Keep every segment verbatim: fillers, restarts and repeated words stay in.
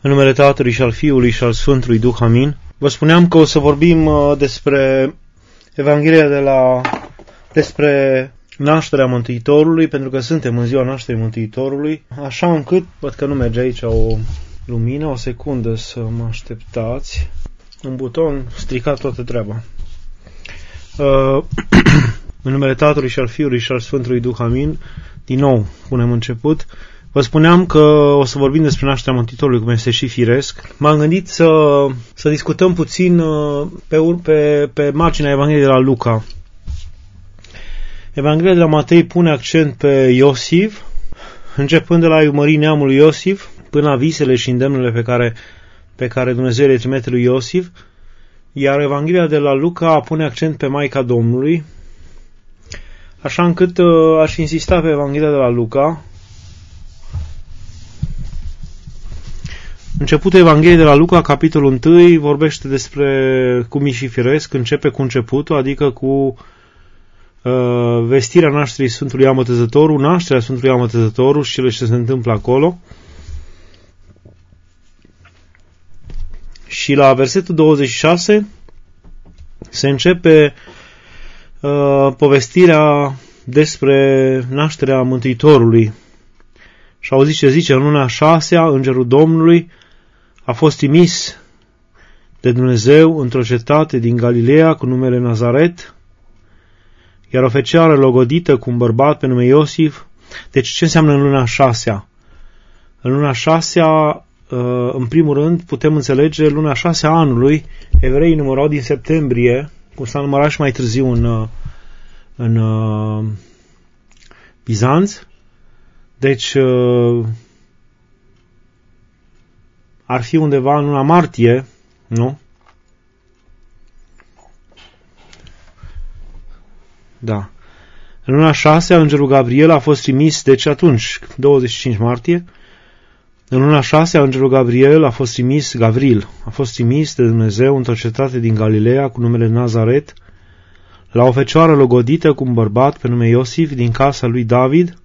În numele Tatălui și al Fiului și al Sfântului Duh, amin. Vă spuneam că o să vorbim despre Evanghelia de la despre nașterea Mântuitorului, pentru că suntem în ziua nașterii Mântuitorului, așa încât, văd că nu merge aici o lumină, o secundă să mă așteptați, un buton stricat toată treaba. Uh, în numele Tatălui și al Fiului și al Sfântului Duh, amin. Din nou, punem început. Vă spuneam că o să vorbim despre nașterea Mântuitorului, cum este și firesc. M-am gândit să, să discutăm puțin pe, pe, pe marginea Evangheliei de la Luca. Evanghelia de la Matei pune accent pe Iosif, începând de la iumării neamului Iosif, până la visele și îndemnurile pe care, pe care Dumnezeu le trimite lui Iosif, iar Evanghelia de la Luca pune accent pe Maica Domnului, așa încât uh, aș insista pe Evanghelia de la Luca. Începutul Evangheliei de la Luca, capitolul unu, vorbește despre cum e și firesc, începe cu începutul, adică cu uh, vestirea nașterii Sfântului Ioan Botezătorul, nașterea Sfântului Ioan Botezătorul și cele ce se întâmplă acolo. Și la versetul douăzeci și șase se începe uh, povestirea despre nașterea Mântuitorului. Și auziți ce zice: în luna a șasea, îngerul Domnului a fost trimis de Dumnezeu într-o cetate din Galileea cu numele Nazaret, iar o fecioară logodită cu un bărbat pe nume Iosif. Deci ce înseamnă în luna a șasea? În luna a șasea, în primul rând, putem înțelege luna a șasea anului. Evreii numărau din septembrie, cum s-a numărat și mai târziu în, în uh, Bizanț. Deci uh, ar fi undeva în luna martie, nu? Da. În luna a șasea, îngerul Gabriel a fost trimis, deci atunci, douăzeci și cinci martie, în luna a șasea, îngerul Gabriel a fost trimis, Gavril, a fost trimis de Dumnezeu într-o cetate din Galileea cu numele Nazaret, la o fecioară logodită cu un bărbat pe nume Iosif din casa lui David,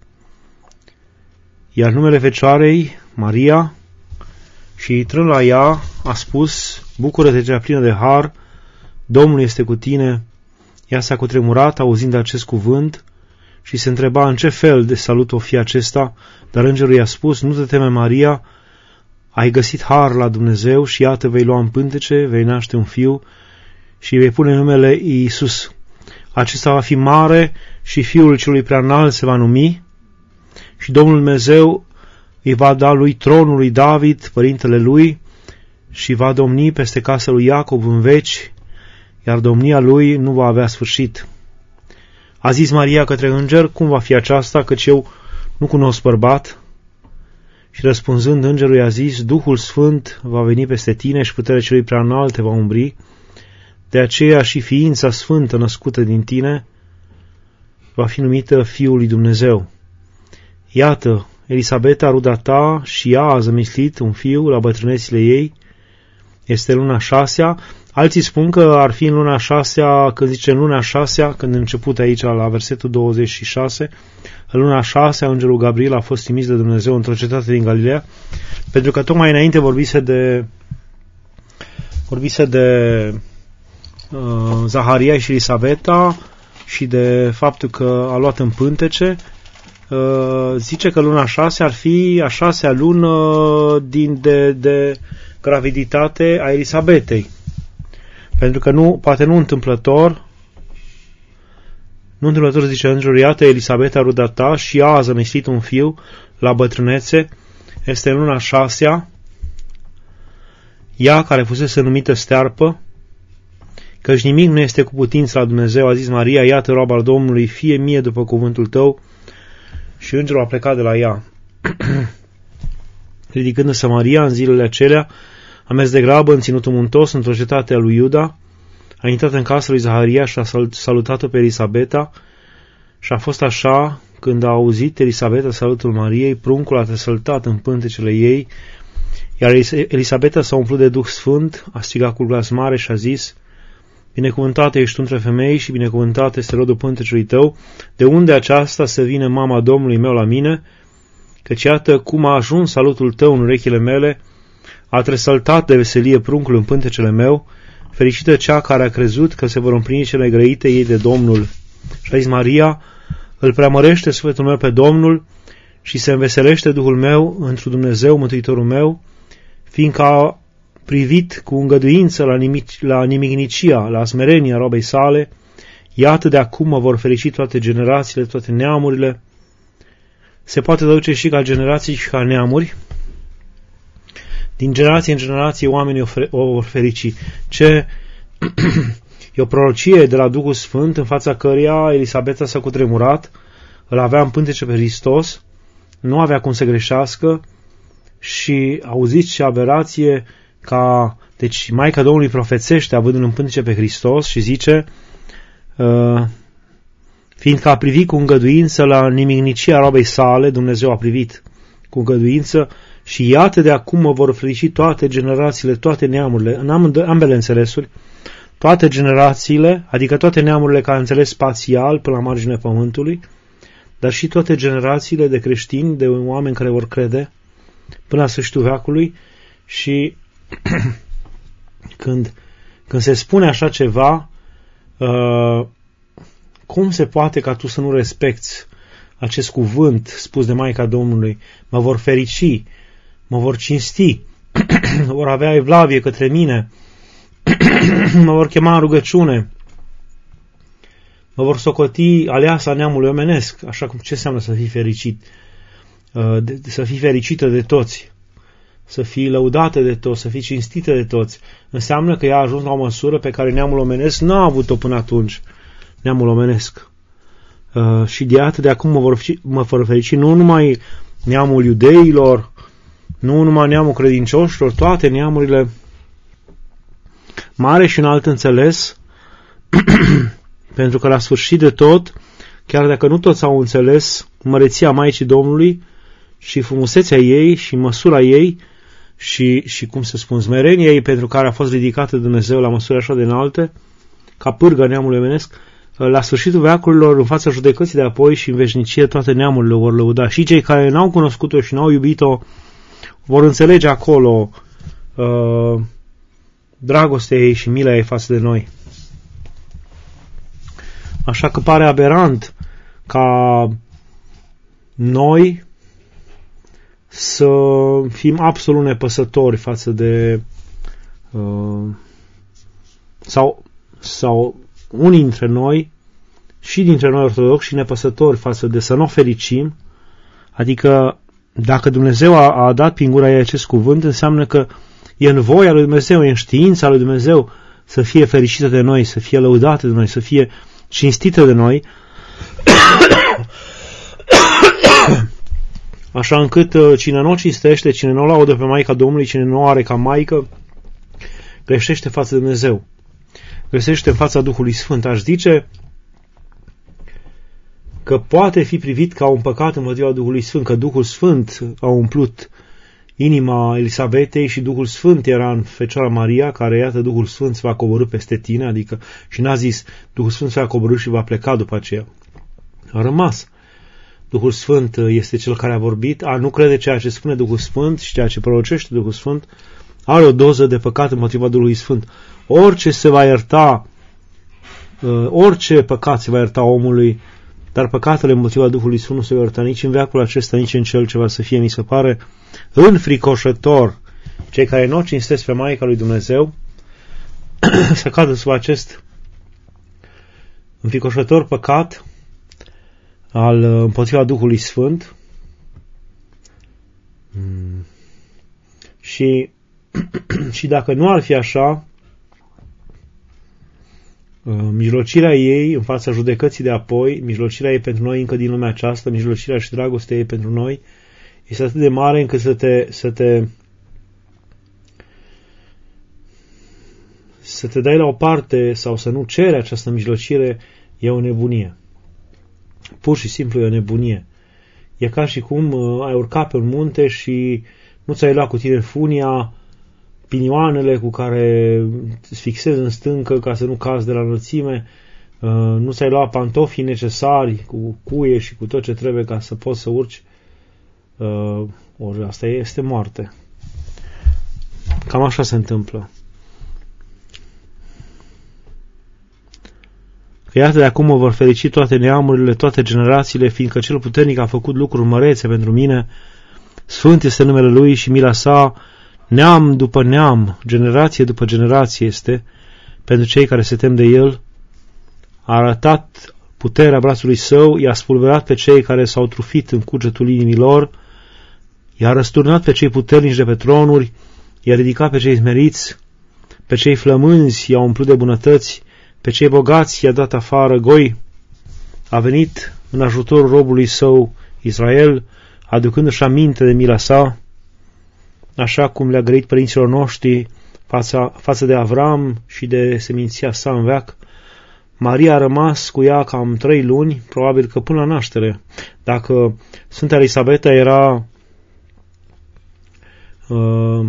iar numele fecioarei, Maria, și intrând la ea, a spus: bucură-te, cea plină de har, Domnul este cu tine. Ea s-a cutremurat auzind acest cuvânt și se întreba în ce fel de salut o fi acesta, dar îngerul i-a spus: nu te teme, Maria, ai găsit har la Dumnezeu și iată, vei lua în pântece, vei naște un fiu și vei pune numele Iisus. Acesta va fi mare și Fiul celui Preaînalt se va numi și Domnul Dumnezeu îi va da lui tronul lui David, părintele lui, și va domni peste casa lui Iacov în veci, iar domnia lui nu va avea sfârșit. A zis Maria către înger: cum va fi aceasta, căci eu nu cunosc bărbat? Și răspunzând, îngerul i-a zis: Duhul Sfânt va veni peste tine și puterea celui Preaînalt te va umbri, de aceea și ființa sfântă născută din tine va fi numită Fiul lui Dumnezeu. Iată, Elisabeta, ruda ta, și ea a zămislit un fiu la bătrânețile ei. Este luna a șasea. Alții spun că ar fi în luna a șasea, când zice în luna a șasea, când început aici la versetul douăzeci și șase, în luna a șasea, îngerul Gabriel a fost trimis de Dumnezeu într-o cetate din Galileea, pentru că tocmai înainte vorbise de vorbise de uh, Zaharia și Elisabeta și de faptul că a luat în pântece. Uh, zice că luna a șasea ar fi a șasea lună din, de, de graviditate a Elisabetei. Pentru că nu, poate nu întâmplător, nu întâmplător zice îngerul: iată, Elisabeta, ruda ta, și ea a zămislit un fiu la bătrânețe, este în luna a șasea, ea care fusese numită stearpă, căci nimic nu este cu putință la Dumnezeu. A zis Maria: iată, roaba al Domnului, fie mie după cuvântul tău. Și îngerul a plecat de la ea. Ridicându-se Maria în zilele acelea, a mers de grabă în ținutul muntos într-o cetate a lui Iuda, a intrat în casa lui Zaharia și a salutat-o pe Elisabeta, și a fost așa: când a auzit Elisabeta salutul Mariei, pruncul a tresăltat în pântecele ei, iar Elisabeta s-a umplut de Duh Sfânt, a strigat cu glas mare și a zis: binecuvântată ești tu între femei și binecuvântat este rodul pântecelui tău. De unde aceasta să vină mama Domnului meu la mine? Căci iată cum a ajuns salutul tău în urechile mele. A tresăltat de veselie pruncul în pântecele meu, fericită cea care a crezut că se vor împlini cele grăite ei de Domnul. Și a zis Maria, îl preamărește sufletul meu pe Domnul și se înveselește Duhul meu într Dumnezeu, Mântuitorul meu, fiindcă a privit cu îngăduință la, nimic, la nimicnicia, la smerenia robei sale. Iată de acum mă vor ferici toate generațiile, toate neamurile. Se poate traduce și ca generații și ca neamuri. Din generație în generație oamenii o vor ferici. Ce e o prorocie de la Duhul Sfânt în fața căreia Elisabeta s-a cutremurat, îl avea în pântece pe Hristos, nu avea cum să greșească și auziți ce aberație ca... Deci Maica Domnului profețește având în pântece pe Hristos și zice uh, fiindcă a privit cu îngăduință la nimicnicia robei sale, Dumnezeu a privit cu îngăduință și iată de acum mă vor ferici toate generațiile, toate neamurile, în ambele înțelesuri, toate generațiile, adică toate neamurile care înțeles spațial până la marginea pământului, dar și toate generațiile de creștini, de oameni care vor crede până la sfârșitul veacului. Și când, când se spune așa ceva, uh, cum se poate ca tu să nu respecti acest cuvânt spus de Maica Domnului? Mă vor ferici, mă vor cinsti, vor avea evlavie către mine, mă vor chema în rugăciune, mă vor socoti aleasa neamului omenesc, așa cum ce înseamnă să fii fericit, să fii fericită de toți, să fii lăudată de toți, să fii cinstită de toți. Înseamnă că ea a ajuns la o măsură pe care neamul omenesc n-a avut-o până atunci, neamul omenesc. Și de atât de acum mă vor, mă vor ferici nu numai neamul iudeilor, nu numai neamul credincioșilor, toate neamurile, mare și înalt înțeles, pentru că la sfârșit de tot, chiar dacă nu toți au înțeles măreția Maicii Domnului și frumusețea ei și măsura ei și, și cum să spun, smerenia ei pentru care a fost ridicată Dumnezeu la măsuri așa de înalte, ca pârga neamului omenesc, la sfârșitul veacurilor, în fața judecății de apoi și în veșnicie, toate neamurile vor lăuda. Și cei care n-au cunoscut-o și n-au iubit-o vor înțelege acolo uh, dragostea ei și mila ei față de noi. Așa că pare aberant ca noi să fim absolut nepăsători față de uh, sau, sau unii dintre noi și dintre noi ortodoxi și nepăsători față de să nu o fericim, adică dacă Dumnezeu a, a dat prin gura ei acest cuvânt, înseamnă că e în voia lui Dumnezeu, e în știința lui Dumnezeu să fie fericită de noi, să fie lăudată de noi, să fie cinstită de noi, așa încât cine nu o cinstește, cine nu o laudă pe Maica Domnului, cine nu o are ca Maică, greșește față de Dumnezeu, greșește în fața Duhului Sfânt. Aș zice că poate fi privit ca un păcat împotriva Duhului Sfânt, că Duhul Sfânt a umplut inima Elisabetei și Duhul Sfânt era în Fecioara Maria, care, iată, Duhul Sfânt se va coborî peste tine, adică, și n-a zis, Duhul Sfânt se va coborî și va pleca după aceea. A rămas. Duhul Sfânt este cel care a vorbit, a nu crede ceea ce spune Duhul Sfânt și ceea ce prorocește Duhul Sfânt, are o doză de păcat împotriva Duhului Sfânt. Orice se va ierta, orice păcat se va ierta omului, dar păcatele împotriva Duhului Sfânt nu se va ierta nici în veacul acesta, nici în cel ce va să fie, mi se pare, înfricoșător. Cei care nu o cinstesc pe Maica lui Dumnezeu să cadă sub acest înfricoșător păcat al împotriva Duhului Sfânt. Și, și dacă nu ar fi așa, mijlocirea ei în fața judecății de apoi, mijlocirea ei pentru noi încă din lumea aceasta, mijlocirea și dragostea ei pentru noi este atât de mare încât să te, să te să te dai la o parte sau să nu cere această mijlocire e o nebunie. Pur și simplu e o nebunie. E ca și cum ai urcat pe un munte și nu ți-ai luat cu tine funia, pinioanele cu care îți fixezi în stâncă ca să nu cazi de la înălțime, nu ți-ai luat pantofii necesari cu cuie și cu tot ce trebuie ca să poți să urci, ori asta este moarte. Cam așa se întâmplă. Că iată de acum mă vor ferici toate neamurile, toate generațiile, fiindcă cel puternic a făcut lucruri mărețe pentru mine. Sfânt este numele Lui și mila sa, neam după neam, generație după generație este, pentru cei care se tem de El. A arătat puterea brațului Său, i-a spulberat pe cei care s-au trufit în cugetul inimii lor, i-a răsturnat pe cei puternici de pe tronuri, i-a ridicat pe cei smeriți, pe cei flămânzi i-a umplut de bunătăți, pe cei bogați i-a dat afară goi. A venit în ajutorul robului Său Israel, aducându-și aminte de mila sa, așa cum le-a grăit părinților noștri fața, față de Avram și de seminția sa în veac. Maria a rămas cu ea cam trei luni, probabil că până la naștere. Dacă Sfânta Elisabeta era uh,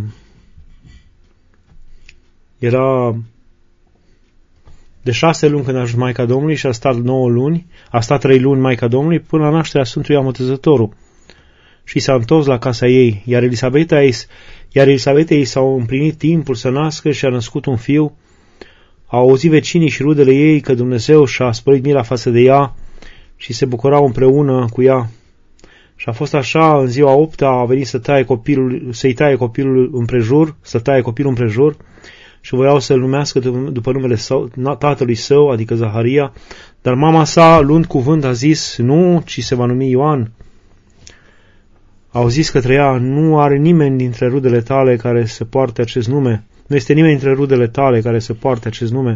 era de șase luni când a ajuns Maica Domnului și a stat nouă luni, a stat trei luni Maica Domnului până la nașterea Sfântului Ioan Botezătorul. Și s-a întors la casa ei, iar Elisabeta iar Elisabeta ei s-au împlinit timpul să nască și a născut un fiu. Au auzit vecinii și rudele ei că Dumnezeu și-a spărit mila față de ea și se bucurau împreună cu ea. Și a fost așa, în ziua opta a venit să taie copilul, să-i taie copilul împrejur, să taie copilul împrejur și voiau să-l numească după numele său, tatălui său, adică Zaharia, dar mama sa, luând cuvânt, a zis, nu, ci se va numi Ioan. Au zis către ea, nu are nimeni dintre rudele tale care să poarte acest nume. Nu este nimeni dintre rudele tale care să poarte acest nume.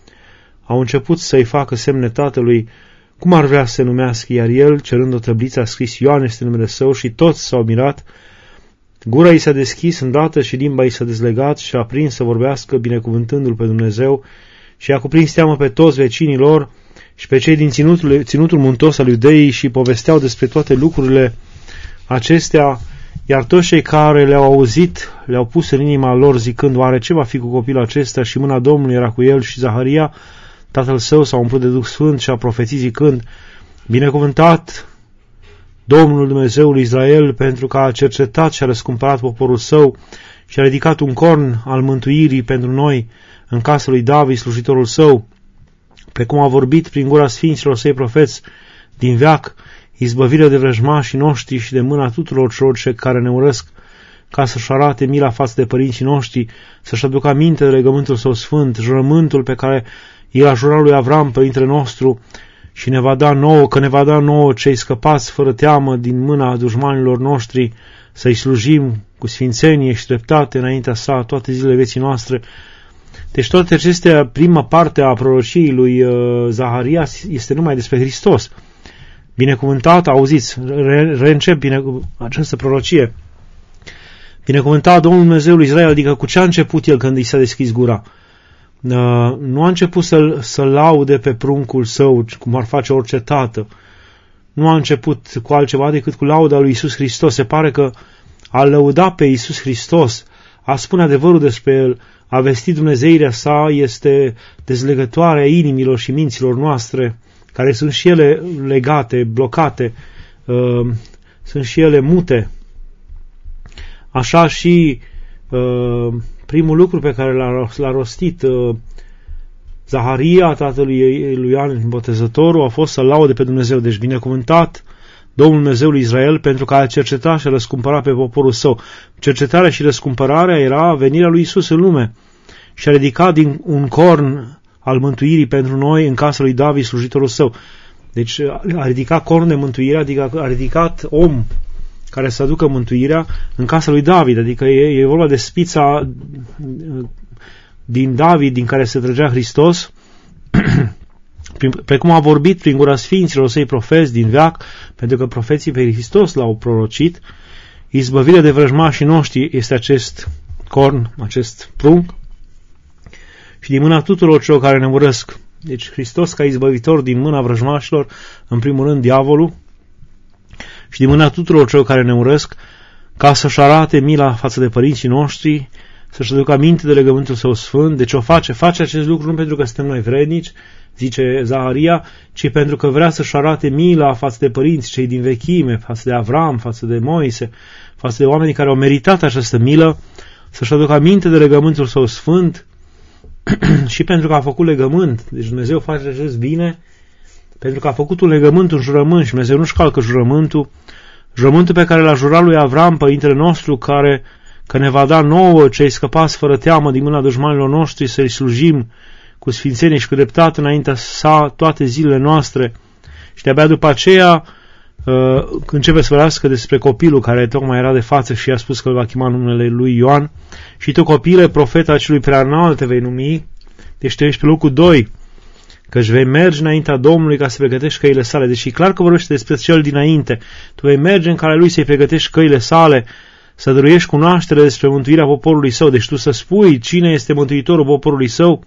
Au început să-i facă semne tatălui, cum ar vrea să se numească, iar el, cerând o tăbliță, a scris Ioan este numele său și toți s-au mirat. Gura i s-a deschis îndată și limba i s-a dezlegat și a prins să vorbească binecuvântându-l pe Dumnezeu și a cuprins teamă pe toți vecinii lor și pe cei din ținutul, ținutul muntos al Iudeii și povesteau despre toate lucrurile acestea, iar toți cei care le-au auzit le-au pus în inima lor zicând, oare ce va fi cu copilul acesta? Și mâna Domnului era cu el și Zaharia, tatăl său, s-a umplut de Duh Sfânt și a profețit zicând, binecuvântat Domnul Dumnezeul Israel, pentru că a cercetat și a răscumpărat poporul său și a ridicat un corn al mântuirii pentru noi în casa lui David, slujitorul său, precum a vorbit prin gura sfinților săi profeți din veac, izbăvirea de vrăjmașii noștri și de mâna tuturor celor care ne urăsc, ca să-și arate mila față de părinții noștri, să-și aducă aminte de legământul său sfânt, jurământul pe care el a jurat lui Avram, părintele nostru, și ne va da nouă, că ne va da nouă cei scăpați fără teamă din mâna dușmanilor noștri, să-i slujim cu sfințenie și dreptate înaintea sa toate zilele vieții noastre. Deci toate acestea, prima parte a prorociei lui uh, Zaharia este numai despre Hristos. Binecuvântat, auziți, re, reîncep bine, această prorocie. Binecuvântat Domnul Dumnezeul Israel, adică cu ce a început el când i s-a deschis gura? Uh, nu a început să-l, să-l laude pe pruncul său, cum ar face orice tată. Nu a început cu altceva decât cu lauda lui Iisus Hristos. Se pare că a lăuda pe Iisus Hristos, a spune adevărul despre el, a vesti dumnezeirea sa, este dezlegătoarea inimilor și minților noastre, care sunt și ele legate, blocate, uh, sunt și ele mute. Așa și uh, primul lucru pe care l-a, l-a rostit uh, Zaharia, tatălui lui Ioan Botezătorul, a fost să-L laude pe Dumnezeu. Deci binecuvântat Domnul Dumnezeul Israel, pentru că a cercetat și a răscumpărat pe poporul său. Cercetarea și răscumpărarea era venirea lui Iisus în lume și a ridicat din un corn al mântuirii pentru noi în casa lui David, slujitorul său. Deci a ridicat corn de mântuire, adică a ridicat om care să aducă mântuirea în casa lui David, adică e, e vorba de spița din David din care se trăgea Hristos, precum a vorbit prin gura sfinților săi profeți din veac, pentru că profeții pe Hristos l-au prorocit. Izbăvirea de vrăjmașii noștri este acest corn, acest prunc, și din mâna tuturor celor care ne urăsc. Deci Hristos ca izbăvitor din mâna vrăjmașilor, în primul rând diavolul, și din mâna tuturor celor care ne urăsc, ca să-și arate mila față de părinții noștri, să-și aducă aminte de legământul său sfânt. Deci o face, face acest lucru nu pentru că suntem noi vrednici, zice Zaharia, ci pentru că vrea să-și arate mila față de părinți, cei din vechime, față de Avram, față de Moise, față de oamenii care au meritat această milă, să-și aducă aminte de legământul său sfânt și pentru că a făcut legământ. Deci Dumnezeu face acest bine pentru că a făcut un legământ, un jurământ și Dumnezeu nu-și calcă jurământul. Jurământul pe care l-a jurat lui Avram, părintele nostru, care că ne va da nouă, cei scăpați fără teamă din mâna dușmanilor noștri, să-i slujim cu sfințenie și cu dreptate înaintea sa toate zilele noastre. Și de-abia după aceea uh, începe să vorbească despre copilul care tocmai era de față și i-a spus că îl va chema numele lui Ioan. Și tu, copile, profeta acelui preanalt te vei numi, deci te ești pe locul doi, că își vei merge înaintea Domnului ca să pregătești căile sale. Deci e clar că vorbește despre cel dinainte. Tu vei merge în calea lui să-i pregătești căile sale, să dăruiești cunoaștere despre mântuirea poporului său. Deci tu să spui cine este mântuitorul poporului său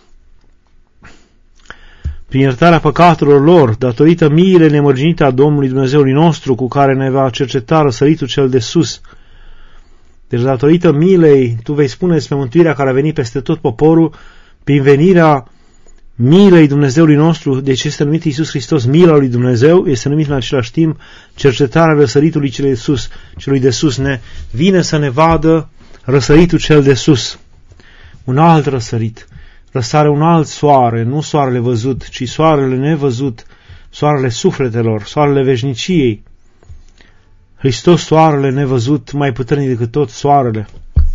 prin iertarea păcatelor lor, datorită miile nemărginite a Domnului Dumnezeului nostru, cu care ne va cerceta răsăritul cel de sus. Deci datorită milei, tu vei spune despre mântuirea care a venit peste tot poporul, prin venirea milei Dumnezeului nostru. Deci este numit Iisus Hristos mila lui Dumnezeu, este numit în același timp cercetarea răsăritului celui de sus. Celui de sus ne vine să ne vadă răsăritul cel de sus. Un alt răsărit. Răsare un alt soare, nu soarele văzut, ci soarele nevăzut, soarele sufletelor, soarele veșniciei. Hristos, soarele nevăzut, mai puternic decât tot soarele,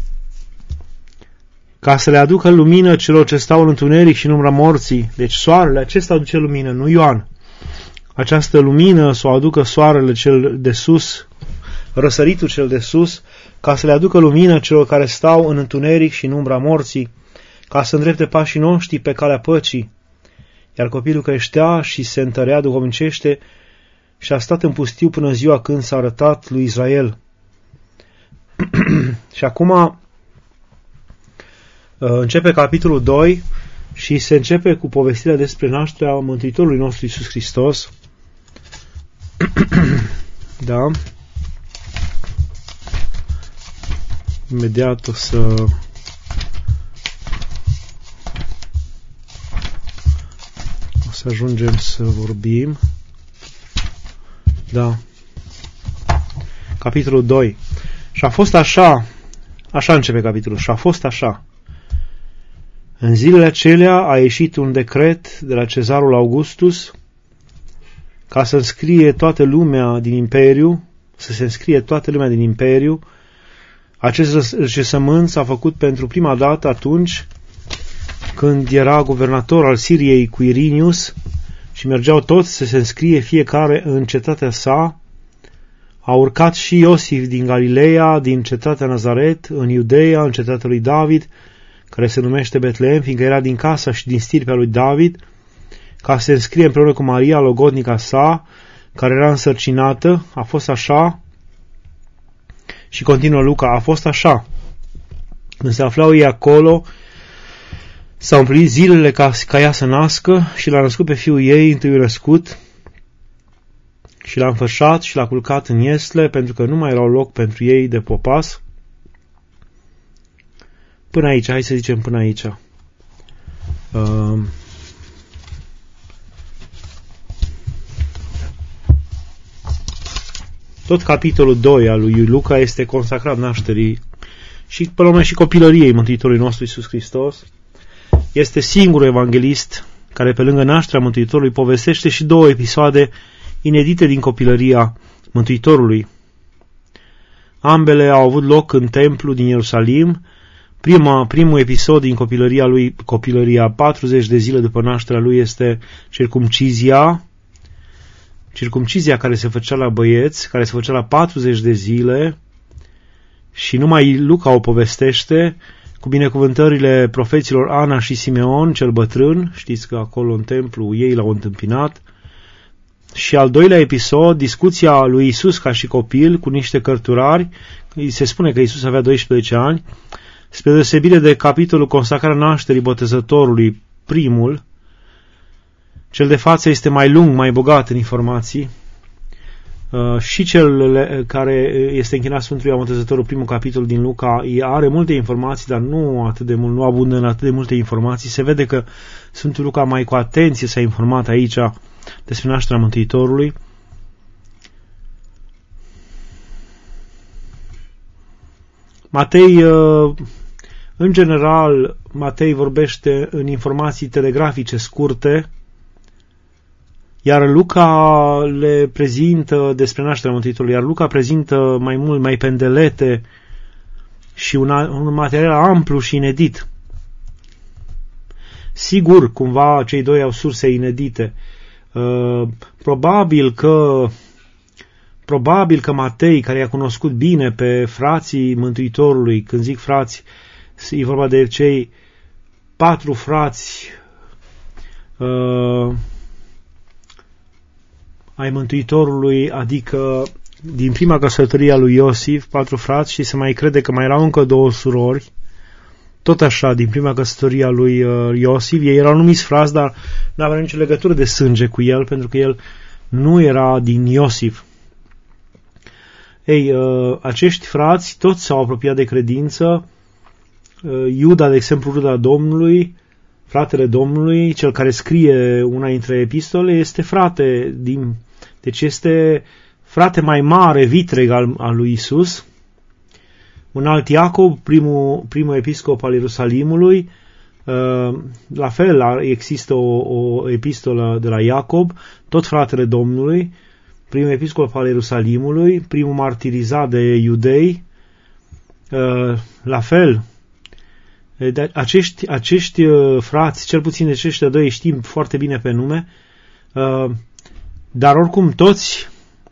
ca să le aducă lumină celor ce stau în întuneric și în umbra morții. Deci soarele acesta aduce lumină, nu Ioan. Această lumină să o aducă soarele cel de sus, răsăritul cel de sus, ca să le aducă lumină celor care stau în întuneric și în umbra morții, ca să îndrepte pașii noștri pe calea păcii. Iar copilul creștea și se întărea duhovnicește și a stat în pustiu până ziua când s-a arătat lui Israel. Și acum începe capitolul doi și se începe cu povestirea despre nașterea Mântuitorului nostru Iisus Hristos. Da. Imediat o să o să ajungem să vorbim. Da. Capitolul doi. Și a fost așa, așa începe capitolul, și a fost așa. În zilele acelea a ieșit un decret de la cezarul Augustus ca să înscrie toată lumea din imperiu, să se înscrie toată lumea din imperiu. Acest recensământ s-a făcut pentru prima dată atunci când era guvernator al Siriei Quirinius și mergeau toți să se înscrie fiecare în cetatea sa. A urcat și Iosif din Galileea, din cetatea Nazaret, în Iudeea, în cetatea lui David, care se numește Betleem, fiindcă era din casa și din stirpea lui David, ca să se înscrie împreună cu Maria, logodnica sa, care era însărcinată. A fost așa, și continuă Luca, a fost așa. Când se aflau ei acolo, s-au împlinit zilele ca, ca ea să nască și l-a născut pe fiul ei, întâi născut, și l-a înfășat și l-a culcat în iesle, pentru că nu mai erau loc pentru ei de popas. Până aici, hai să zicem până aici. Uh, tot capitolul doi al lui Luca este consacrat nașterii și, până la urmă, și copilăriei Mântuitorului nostru Iisus Hristos. Este singurul evanghelist care, pe lângă nașterea Mântuitorului, povestește și două episoade inedite din copilăria Mântuitorului. Ambele au avut loc în templu din Ierusalim. Prima, primul episod din copilăria lui, copilăria patruzeci de zile după nașterea lui, este circumcizia, circumcizia care se făcea la băieți, care se făcea la patruzeci de zile, și numai Luca o povestește, cu binecuvântările profeților Ana și Simeon, cel bătrân. Știți că acolo în templu ei l-au întâmpinat. Și al doilea episod, discuția lui Iisus ca și copil cu niște cărturari. Se spune că Iisus avea doisprezece ani, spre deosebire de capitolul consacrarea nașterii botezătorului, primul. Cel de față este mai lung, mai bogat în informații. Uh, și cel care este închinat Sfântului Ioan Botezătorul, primul capitol din Luca, are multe informații, dar nu atât de mult, nu abundă în atât de multe informații. Se vede că Sfântul Luca mai cu atenție s-a informat aici despre nașterea Mântuitorului. Matei, în general, Matei vorbește în informații telegrafice scurte, iar Luca le prezintă despre nașterea Mântuitorului, iar Luca prezintă mai mult, mai pendelete și un, un material amplu și inedit. Sigur, cumva, cei doi au surse inedite. Uh, probabil că probabil că Matei, care i-a cunoscut bine pe frații Mântuitorului, când zic frați, e vorba de cei patru frați uh, ai Mântuitorului, adică din prima căsătorie a lui Iosif, patru frați, și se mai crede că mai erau încă două surori, tot așa, din prima căsătorie a lui Iosif. Ei erau numiți frați, dar nu aveau nicio legătură de sânge cu el, pentru că el nu era din Iosif. Ei, acești frați toți s-au apropiat de credință. Iuda, de exemplu, ruda Domnului, fratele Domnului, cel care scrie una dintre epistole, este frate, din, deci este frate mai mare, vitreg al, al lui Isus. Un alt Iacob, primul, primul episcop al Ierusalimului, la fel există o, o epistolă de la Iacob, tot fratele Domnului, primul episcop al Ierusalimului, primul martirizat de iudei, la fel. De acești, acești frați, cel puțin de aceștia doi, știm foarte bine pe nume, dar oricum toți,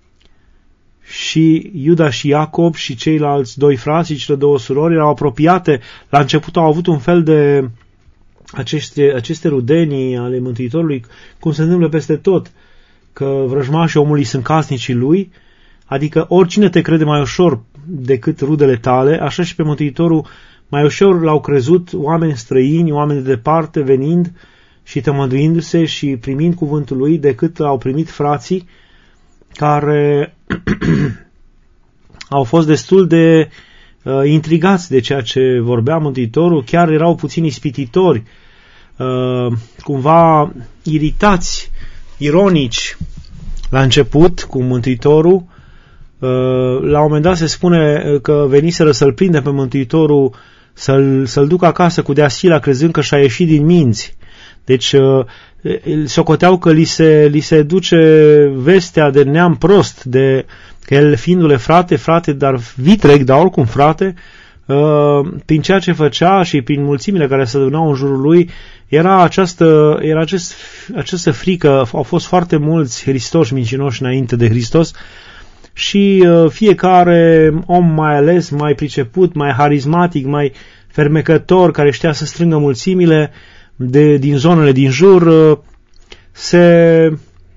și Iuda și Iacob și ceilalți doi frați și cele două surori erau apropiate. La început au avut un fel de aceste, aceste rudenii ale Mântuitorului, cum se întâmplă peste tot, că vrăjmașii omului sunt casnicii lui, adică oricine te crede mai ușor decât rudele tale, așa și pe Mântuitorul mai ușor l-au crezut oameni străini, oameni de departe, venind și tămăduindu-se și primind cuvântul lui, decât l-au primit frații care au fost destul de uh, intrigați de ceea ce vorbea Mântuitorul, chiar erau puțin ispititori, uh, cumva iritați, ironici la început cu Mântuitorul. Uh, la un moment dat se spune că veniseră să-l prindă pe Mântuitorul, să-l, să-l ducă acasă cu deasila, crezând că și-a ieșit din minți. Deci uh, socoteau că li se, li se duce vestea de neam prost, de că el fiindu-le frate, frate, dar vitreg, dar oricum frate, uh, prin ceea ce făcea și prin mulțimile care se adunau în jurul lui, era această, era acest, această frică. Au fost foarte mulți hristoși mincinoși înainte de Hristos și uh, fiecare om mai ales, mai priceput, mai harismatic, mai fermecător, care știa să strângă mulțimile de, din zonele din jur, se,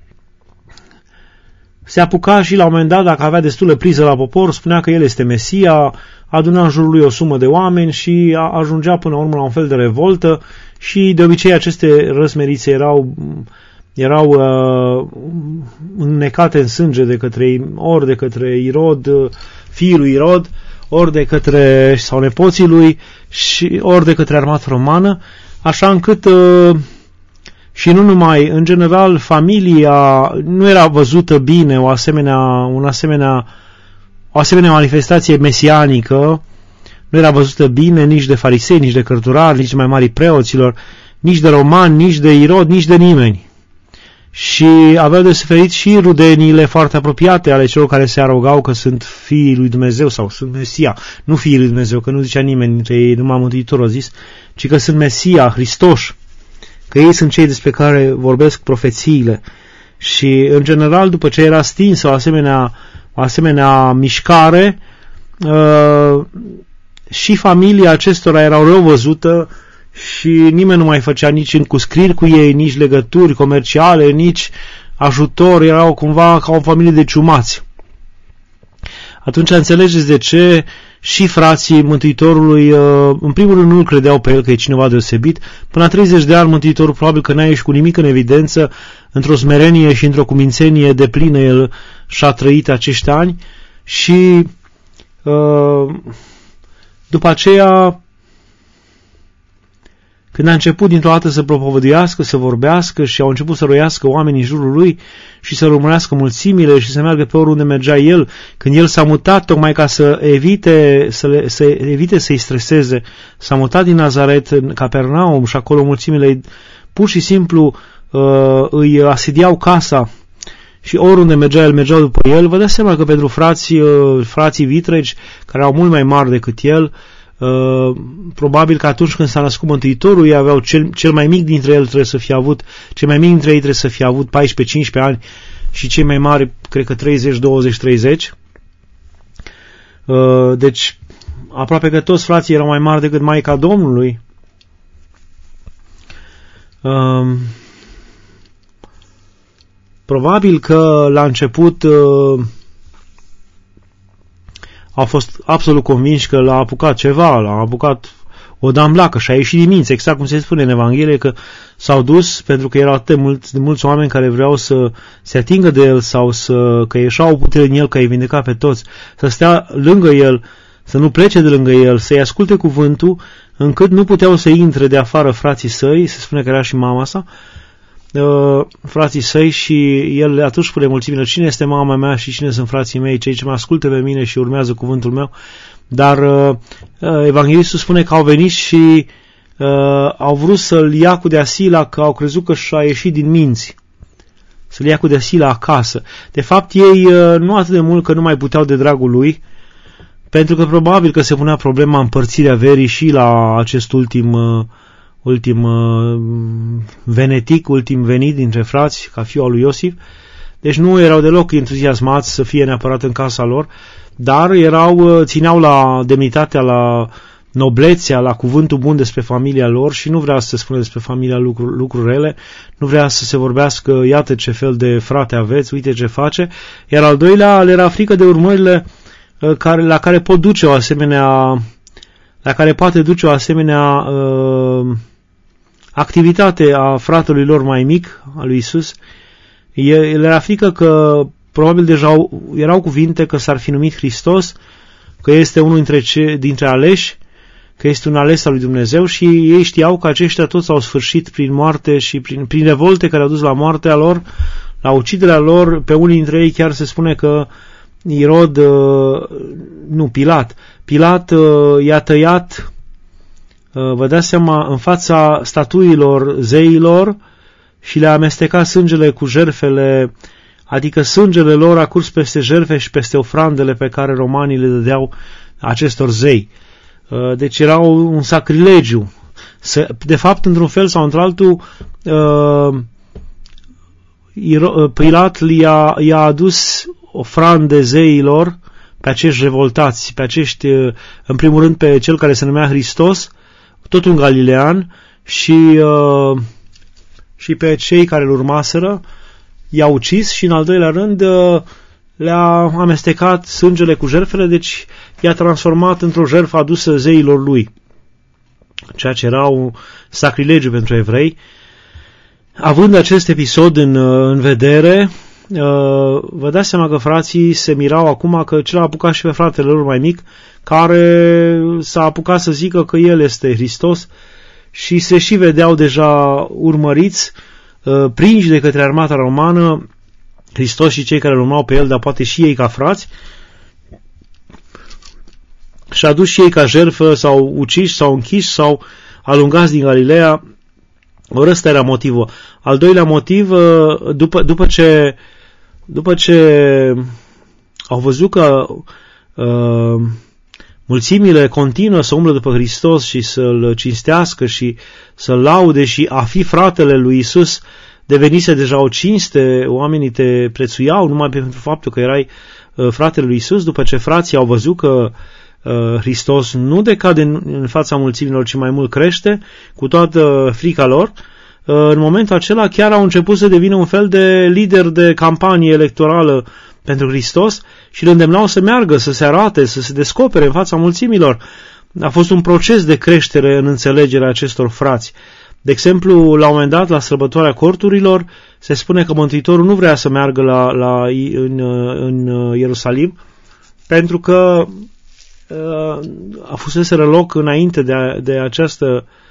se apuca și la un moment dat, dacă avea destulă priză la popor, spunea că el este Mesia, aduna în jurul lui o sumă de oameni și ajungea până la urmă la un fel de revoltă și de obicei aceste răsmerițe erau, erau uh, înnecate în sânge de către, ori de către Irod, fiul lui Irod, ori de către, sau nepoții lui, și ori de către armata romană, așa încât uh, și nu numai, în general, familia nu era văzută bine o asemenea, un asemenea, o asemenea manifestație mesianică, nu era văzută bine nici de farisei, nici de cărturari, nici de mai mari preoților, nici de romani, nici de Irod, nici de nimeni. Și aveau de suferit și rudeniile foarte apropiate ale celor care se arogau că sunt fiii lui Dumnezeu sau sunt Mesia. Nu fiii lui Dumnezeu, că nu zicea nimeni dintre ei, numai Mântuitorul a zis, ci că sunt Mesia, Hristoși, că ei sunt cei despre care vorbesc profețiile. Și, în general, după ce era stinsă o asemenea, o asemenea mișcare, uh, și familia acestora era rău văzută și nimeni nu mai făcea nici încuscriri cu ei, nici legături comerciale, nici ajutor, erau cumva ca o familie de ciumați. Atunci înțelegeți de ce și frații Mântuitorului, în primul rând, nu credeau pe el că e cineva deosebit. Până la treizeci de ani Mântuitorul probabil că n-a ieșit cu nimic în evidență, într-o smerenie și într-o cumințenie de plină el și-a trăit acești ani și după aceea, când a început dintr-o dată să propovăduiască, să vorbească și au început să roiască oamenii în jurul lui și să urmărească mulțimile și să meargă pe oriunde mergea el, când el s-a mutat tocmai ca să evite, să le, să evite să-i streseze, s-a mutat din Nazaret în Capernaum și acolo mulțimile pur și simplu uh, îi asediau casa și oriunde mergea el, mergeau după el. Vă dați seama că pentru frații, uh, frații vitregi, care au mult mai mari decât el, Uh, probabil că atunci când s-a născut Mântuitorul, ei aveau cel, cel mai mic dintre el trebuie să fie avut, cel mai mic dintre ei trebuie să fie avut paisprezece cincisprezece ani și cei mai mari, cred că treizeci, douăzeci, treizeci. Uh, deci, aproape că toți frații erau mai mari decât Maica Domnului. Uh, probabil că la început uh, au fost absolut convinși că l-a apucat ceva, l-a apucat o damblacă și a ieșit din minți, exact cum se spune în Evanghelie, că s-au dus pentru că erau atât de mulți, de mulți oameni care vreau să se atingă de el sau să, că ieșau putere în el, că îi vindeca pe toți, să stea lângă el, să nu plece de lângă el, să-i asculte cuvântul, încât nu puteau să intre de afară frații săi, se spune că era și mama sa, Uh, frații săi, și el atunci spune mulțimilor: cine este mama mea și cine sunt frații mei, cei ce mă ascultă pe mine și urmează cuvântul meu. Dar uh, Evanghelistul spune că au venit și uh, au vrut să-l ia cu de Sila, că au crezut că și-a ieșit din minți, să-l ia cu de Sila acasă. De fapt ei uh, nu atât de mult că nu mai puteau de dragul lui, pentru că probabil că se punea problema împărțirea averii și la acest ultim uh, ultim uh, venetic, ultim venit dintre frați, ca fiul al lui Iosif. Deci nu erau deloc entuziasmați să fie neapărat în casa lor, dar erau, țineau la demnitatea, la noblețea, la cuvântul bun despre familia lor și nu vrea să se spună despre familia lucruri, lucruri rele, nu vrea să se vorbească, iată ce fel de frate aveți, uite ce face. Iar al doilea, le era frică de urmările care, la care pot duce o asemenea la care poate duce o asemenea uh, activitate a fratelui lor mai mic, a lui Isus. Le era frică că probabil deja erau cuvinte că s-ar fi numit Hristos, că este unul dintre, ce, dintre aleși, că este un ales al lui Dumnezeu, și ei știau că aceștia toți au sfârșit prin moarte și prin, prin revolte care au dus la moartea lor, la uciderea lor. Pe unii dintre ei chiar se spune că Irod, uh, nu, Pilat, Pilat uh, i-a tăiat, uh, vă dați seama, în fața statuilor zeilor și le-a amestecat sângele cu jertfele, adică sângele lor a curs peste jertfe și peste ofrandele pe care romanii le dădeau acestor zei. Uh, deci era un sacrilegiu. De fapt, într-un fel sau într-altul, uh, Pilat i-a, i-a adus ofrande zeilor pe acești revoltați, pe acești, în primul rând pe cel care se numea Hristos, tot un galilean, și, uh, și pe cei care îl urmaseră, i-a ucis și în al doilea rând uh, le-a amestecat sângele cu jertfele, deci i-a transformat într-o jertfă adusă zeilor lui, ceea ce era un sacrilegiu pentru evrei. Având acest episod în, în vedere, vă dați seama că frații se mirau acum că cel a apucat și pe fratele lor mai mic, care s-a apucat să zică că el este Hristos, și se și vedeau deja urmăriți, prinși de către armata romană, Hristos și cei care îl urmau pe el, dar poate și ei ca frați, și a dus și ei ca jertfă, sau uciși, sau închiși, sau alungați din Galileea. Ori ăsta era motivul. Al doilea motiv, după, după ce după ce au văzut că uh, mulțimile continuă să umblă după Hristos și să-L cinstească și să-L laude, și a fi fratele lui Isus devenise deja o cinste, oamenii te prețuiau numai pentru faptul că erai uh, fratele lui Isus. După ce frații au văzut că uh, Hristos nu decade în, în fața mulțimilor, ci mai mult crește cu toată frica lor, în momentul acela chiar au început să devină un fel de lider de campanie electorală pentru Hristos și îl îndemnau să meargă, să se arate, să se descopere în fața mulțimilor. A fost un proces de creștere în înțelegerea acestor frați. De exemplu, la un moment dat, la sărbătoarea corturilor, se spune că Mântuitorul nu vrea să meargă la, la, în, în Ierusalim, pentru că uh, a fuseseră loc înainte de, de această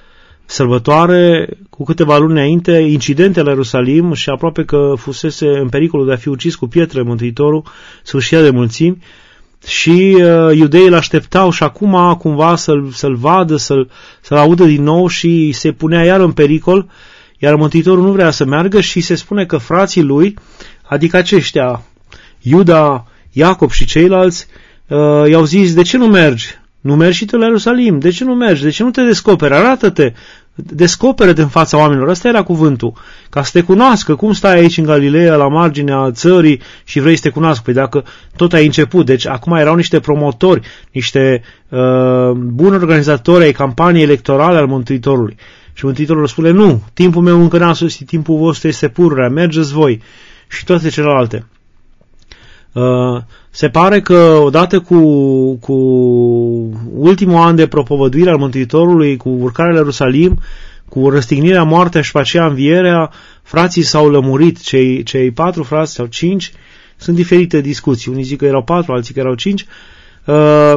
sărbătoare, cu câteva luni înainte, incidente la Ierusalim și aproape că fusese în pericolul de a fi ucis cu pietre Mântuitorul, sfârșia de mulțimi, și uh, iudeii îl așteptau și acum cumva să-l, să-l vadă, să-l, să-l audă din nou și se punea iar în pericol, iar Mântuitorul nu vrea să meargă și se spune că frații lui, adică aceștia, Iuda, Iacob și ceilalți, uh, i-au zis, de ce nu mergi? Nu mergi și tu la Ierusalim? De ce nu mergi? De ce nu te descoperi? Arată-te! Descoperă-te în fața oamenilor. Ăsta era cuvântul. Ca să te cunoască. Cum stai aici în Galileea, la marginea țării și vrei să te cunoască? Păi dacă tot ai început. Deci acum erau niște promotori, niște uh, buni organizatori ai campaniei electorale al Mântuitorului. Și Mântuitorul spune, nu, timpul meu încă n-a sosit, timpul vostru este pururea, mergeți voi. Și toate celelalte. Uh, se pare că odată cu, cu ultimul an de propovăduire al Mântuitorului, cu urcarea la Ierusalim, cu răstignirea, moartea și pe aceea învierea, frații s-au lămurit, cei, cei patru frați sau cinci, sunt diferite discuții, unii zic că erau patru, alții că erau cinci. Uh,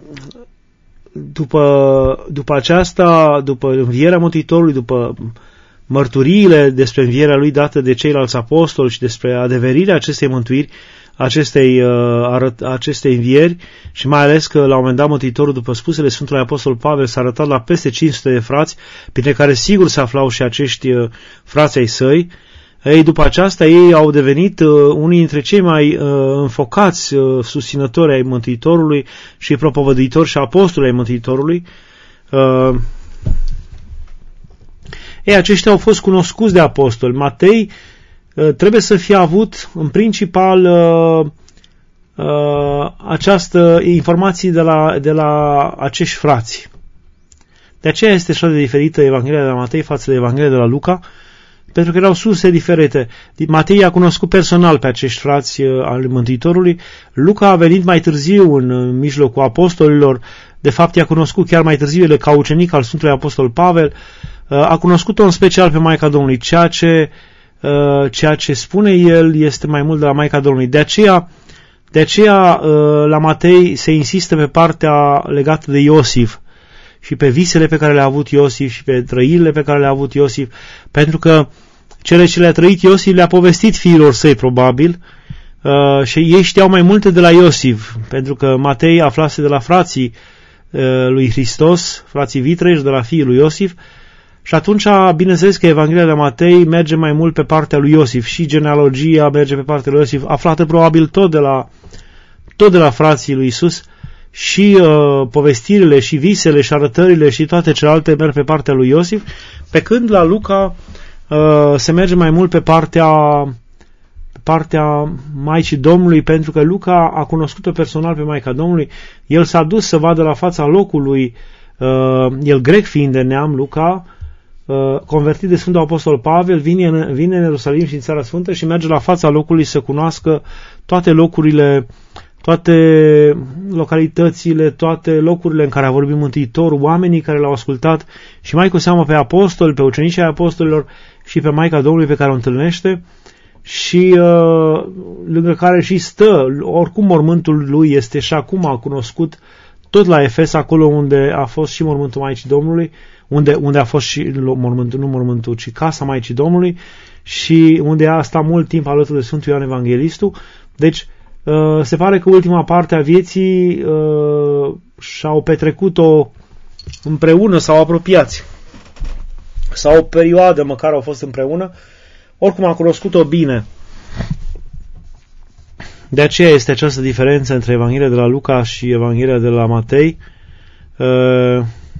după, după aceasta, după învierea Mântuitorului, după mărturiile despre învierea lui dată de ceilalți apostoli și despre adeverirea acestei mântuiri, acestei, uh, acestei învieri, și mai ales că la un moment dat Mântuitorul, după spusele Sfântului Apostol Pavel, s-a arătat la peste cinci sute de frați, printre care sigur se aflau și acești uh, frați ai săi. Ei, după aceasta ei au devenit uh, unii dintre cei mai uh, înfocați uh, susținători ai Mântuitorului și propovăduitori și apostoli ai Mântuitorului. Uh, ei, aceștia au fost cunoscuți de apostoli. Matei trebuie să fie avut în principal uh, uh, această informații de la, de la acești frați. De aceea este așa de diferită Evanghelia de la Matei față de Evanghelia de la Luca, pentru că erau surse diferite. Matei a cunoscut personal pe acești frați uh, al Mântuitorului, Luca a venit mai târziu în, în mijlocul apostolilor, de fapt i-a cunoscut chiar mai târziu, el ca ucenic al Sfântului Apostol Pavel, uh, a cunoscut-o în special pe Maica Domnului, ceea ce ceea ce spune el este mai mult de la Maica Domnului. De aceea, de aceea la Matei se insistă pe partea legată de Iosif și pe visele pe care le-a avut Iosif și pe trăirile pe care le-a avut Iosif, pentru că cele ce le-a trăit Iosif le-a povestit fiilor săi probabil și ei știau mai multe de la Iosif, pentru că Matei aflase de la frații lui Hristos, frații vitreși, de la fiii lui Iosif. Și atunci, bineînțeles că Evanghelia de Matei merge mai mult pe partea lui Iosif și genealogia merge pe partea lui Iosif, aflată probabil tot de la, tot de la frații lui Isus, și uh, povestirile și visele și arătările și toate celelalte merg pe partea lui Iosif, pe când la Luca uh, se merge mai mult pe partea, pe partea Maicii Domnului, pentru că Luca a cunoscut-o personal pe Maica Domnului, el s-a dus să vadă la fața locului, uh, el grec fiind de neam, Luca, convertit de Sfântul Apostol Pavel, vine în, vine în Ierusalim și în Țara Sfântă și merge la fața locului să cunoască toate locurile, toate localitățile, toate locurile în care a vorbit Mântuitorul, oamenii care l-au ascultat și mai cu seamă pe apostoli, pe ucenicii ai apostolilor și pe Maica Domnului pe care o întâlnește și uh, lângă care și stă. Oricum mormântul lui este și acum cunoscut tot la Efes, acolo unde a fost și mormântul Maicii Domnului, unde, unde a fost și mormântul, nu mormântul, ci casa Maicii Domnului, și unde a stat mult timp alături de Sfântul Ioan Evanghelistul. Deci uh, se pare că ultima parte a vieții uh, și-au petrecut-o împreună sau apropiați. Sau o perioadă măcar au fost împreună. Oricum a cunoscut-o bine. De aceea este această diferență între Evanghelia de la Luca și Evanghelia de la Matei. Uh,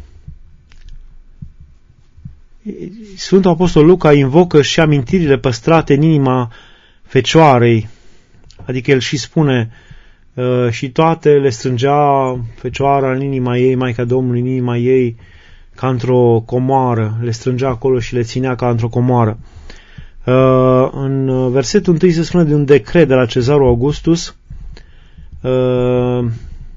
Sfântul Apostol Luca invocă și amintirile păstrate în inima Fecioarei, adică el și spune uh, și toate le strângea Fecioara în inima ei, Maica Domnului în inima ei, ca într-o comoară, le strângea acolo și le ținea ca într-o comoară. Uh, în versetul întâi se spune de un decret de la Cezarul Augustus, uh,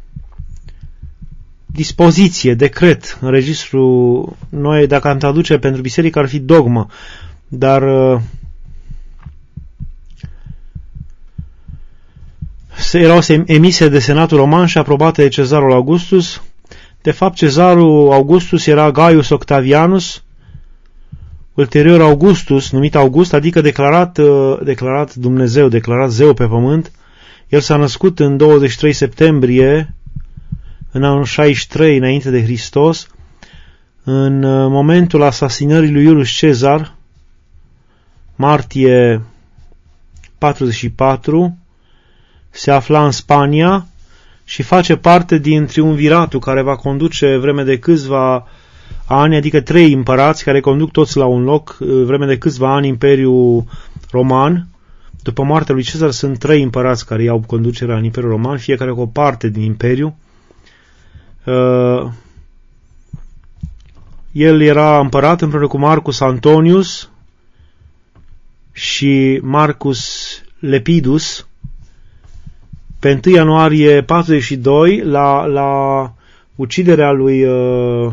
dispoziție, decret, în registru, noi dacă am traduce pentru biserică ar fi dogmă, dar uh, erau emise de Senatul Roman și aprobate de Cezarul Augustus. De fapt, Cezarul Augustus era Gaius Octavianus, ulterior Augustus, numit August, adică declarat, declarat Dumnezeu, declarat zeu pe pământ. El s-a născut în douăzeci și trei septembrie, în anul șaizeci și trei înainte de Hristos, în momentul asasinării lui Iulius Cezar, martie patruzeci și patru, se afla în Spania și face parte din triumviratul care va conduce vreme de câțiva ani, adică trei împărați care conduc toți la un loc, vreme de câțiva ani Imperiul Roman. După moartea lui Cezar sunt trei împărați care iau conducerea în Imperiul Roman, fiecare cu o parte din Imperiu. Uh, el era împărat împreună cu Marcus Antonius și Marcus Lepidus pe întâi ianuarie patruzeci și doi la, la uciderea lui uh,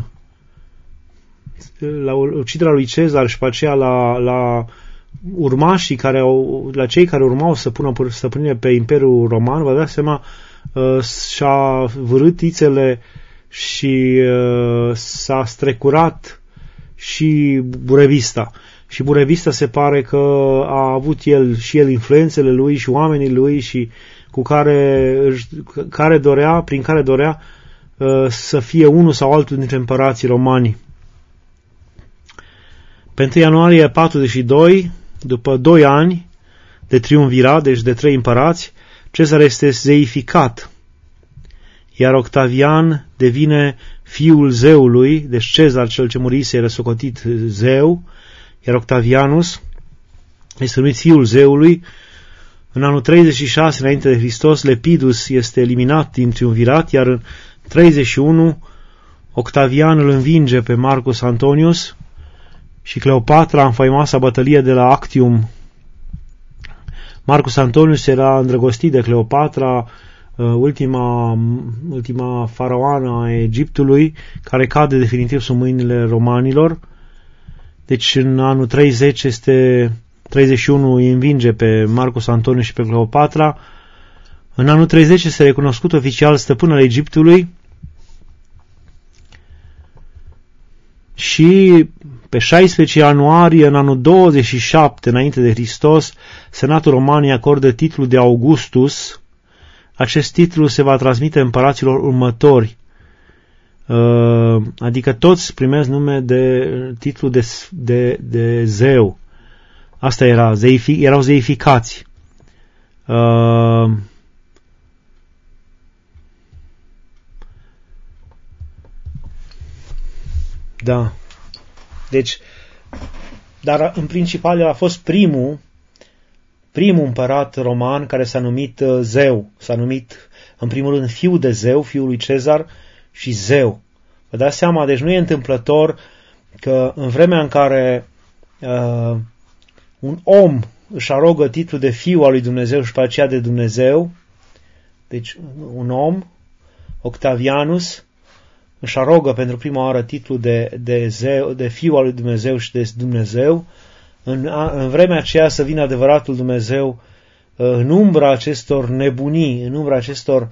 la uciderea lui Cezar și pe aceea la, la urmașii care au, la cei care urmau să pună stăpânire pe Imperiul Roman, vă dați seama, uh, și-a vârât ițele și uh, s-a strecurat și Burevista. Și Burevista se pare că a avut el și el influențele lui și oamenii lui și cu care, care dorea, prin care dorea uh, să fie unul sau altul dintre împărații romani. Pe întâi ianuarie patruzeci și doi, după doi ani de triumvirat, deci de trei împărați, Cezar este zeificat, iar Octavian devine fiul zeului, deci Cezar cel ce murise era socotit zeu, iar Octavianus este numit fiul zeului. În anul treizeci și șase înainte de Hristos, Lepidus este eliminat din triumvirat, iar în treizeci și unu Octavian îl învinge pe Marcus Antonius și Cleopatra în faimoasa bătălie de la Actium. Marcus Antonius era îndrăgostit de Cleopatra, ultima, ultima faraoană a Egiptului, care cade definitiv sub mâinile romanilor. Deci în anul treizeci este treizeci și unu îi învinge pe Marcus Antonius și pe Cleopatra. În anul treizeci este recunoscut oficial stăpân al Egiptului și pe șaisprezece ianuarie, în anul douăzeci și șapte înainte de Hristos, Senatul Roman îi acordă titlul de Augustus. Acest titlu se va transmite împăraților următori, adică toți primesc nume de titlu de, de, de zeu. Asta era, zeifi, erau zeificați. Uh, da. Deci, dar în principal el a fost primul, primul împărat roman care s-a numit uh, zeu. S-a numit, în primul rând, fiul de zeu, fiul lui Cezar și zeu. Vă dați seama, deci nu e întâmplător că în vremea în care uh, un om își arogă titlul de fiu al lui Dumnezeu și pe aceea de Dumnezeu, deci un om, Octavianus, își arogă pentru prima oară titlul de, de, zeu, de fiu al lui Dumnezeu și de Dumnezeu, în, în vremea aceea să vină adevăratul Dumnezeu în umbra acestor nebunii, în umbra acestor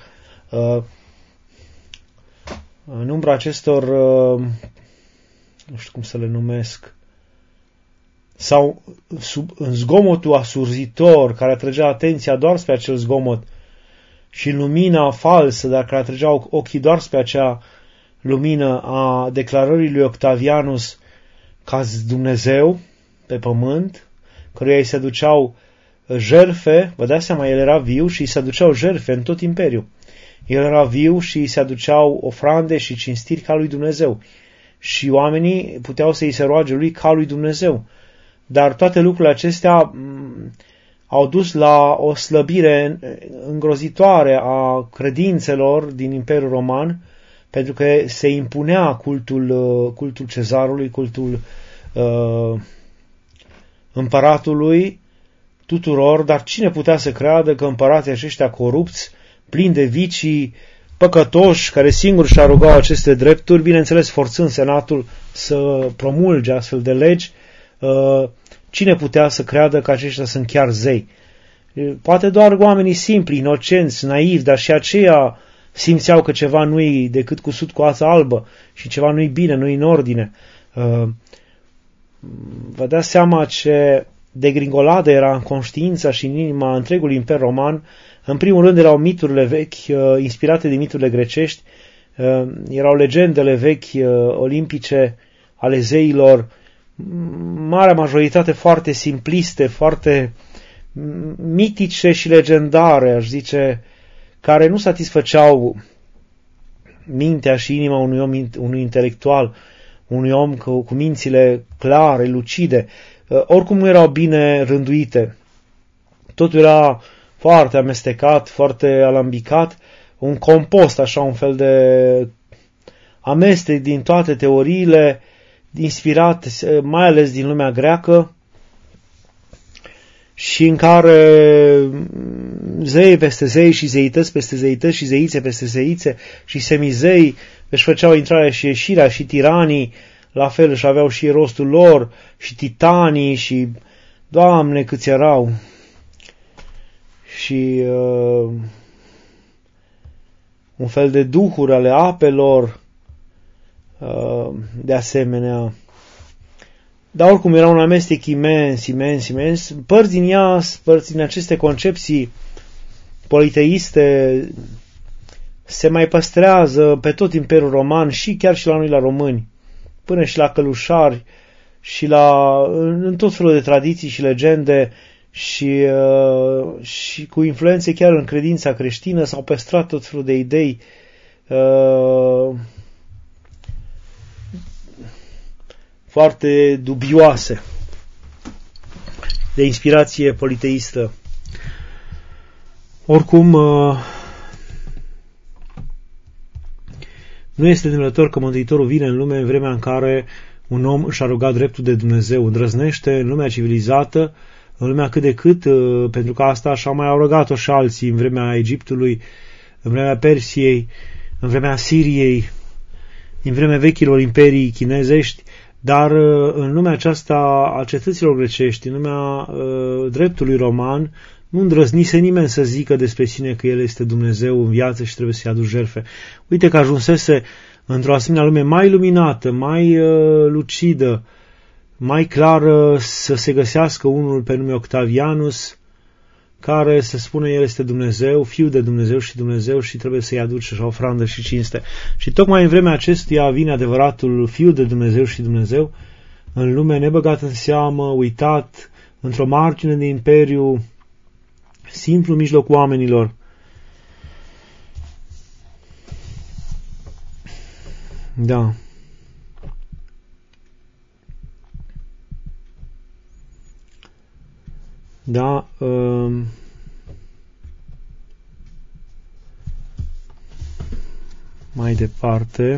în umbra acestor nu știu cum să le numesc, sau sub, în zgomotul asurzitor care atrăgea atenția doar spre acel zgomot și lumina falsă, dar care atrăgea ochii doar spre acea lumină a declarării lui Octavianus ca Dumnezeu pe pământ, căruia îi se duceau jerfe, vă dați seama, el era viu și îi se aduceau jerfe în tot imperiul. El era viu și îi se aduceau ofrande și cinstiri ca lui Dumnezeu. Și oamenii puteau să îi se roage lui ca lui Dumnezeu. Dar toate lucrurile acestea au dus la o slăbire îngrozitoare a credințelor din Imperiul Roman, pentru că se impunea cultul, cultul cezarului, cultul uh, împăratului tuturor, dar cine putea să creadă că împărații aceștia corupți, plini de vicii, păcătoși, care singuri și arugau aceste drepturi, bineînțeles forțând senatul să promulge astfel de legi, uh, cine putea să creadă că aceștia sunt chiar zei? Poate doar oamenii simpli, inocenți, naivi, dar și aceia simțeau că ceva nu-i decât cusut cu ața albă și ceva nu-i bine, nu-i în ordine. vă dați seama ce degringoladă era în conștiința și în inima întregului Imper Roman. În primul rând erau miturile vechi, inspirate din miturile grecești, erau legendele vechi olimpice ale zeilor, marea majoritate foarte simpliste, foarte mitice și legendare, aș zice, care nu satisfăceau mintea și inima unui om, unui intelectual, unui om cu, cu mințile clare, lucide. Oricum nu erau bine rânduite. Totul era foarte amestecat, foarte alambicat, un compost, așa, un fel de amestec din toate teoriile, inspirat mai ales din lumea greacă, și în care zei peste zei și zeități peste zeități și zeițe peste zeițe și semizei își făceau intrarea și ieșirea, și tiranii la fel își aveau și rostul lor, și titanii, și Doamne câți erau, și uh, un fel de duhuri ale apelor, uh, de asemenea. Dar oricum era un amestec imens, imens, imens. Părți din ea, părți din aceste concepții politeiste se mai păstrează pe tot Imperiul Roman și chiar și la noi la români, până și la călușari și la, în tot felul de tradiții și legende și, uh, și cu influențe chiar în credința creștină s-au păstrat tot felul de idei uh, foarte dubioase de inspirație politeistă. Oricum, nu este întâmplător că Mântuitorul vine în lume în vremea în care un om își aroga dreptul de Dumnezeu, îndrăznește în lumea civilizată, în lumea cât de cât, pentru că asta și-au mai arogat-o și alții în vremea Egiptului, în vremea Persiei, în vremea Siriei, în vremea vechilor imperii chinezești, dar în lumea aceasta a cetăților grecești, în lumea uh, dreptului roman, nu îndrăznise nimeni să zică despre sine că El este Dumnezeu în viață și trebuie să-i aduci jertfe. Uite că ajunsese într-o asemenea lume mai luminată, mai uh, lucidă, mai clară, să se găsească unul pe nume Octavianus, care să spună El este Dumnezeu, Fiul de Dumnezeu și Dumnezeu și trebuie să-i aduci așa ofrandă și cinste. Și tocmai în vremea acestuia vine adevăratul Fiul de Dumnezeu și Dumnezeu în lume, nebăgat în seamă, uitat, într-o margine de imperiu, simplu mijlocul oamenilor. Da. Da. Um, mai departe.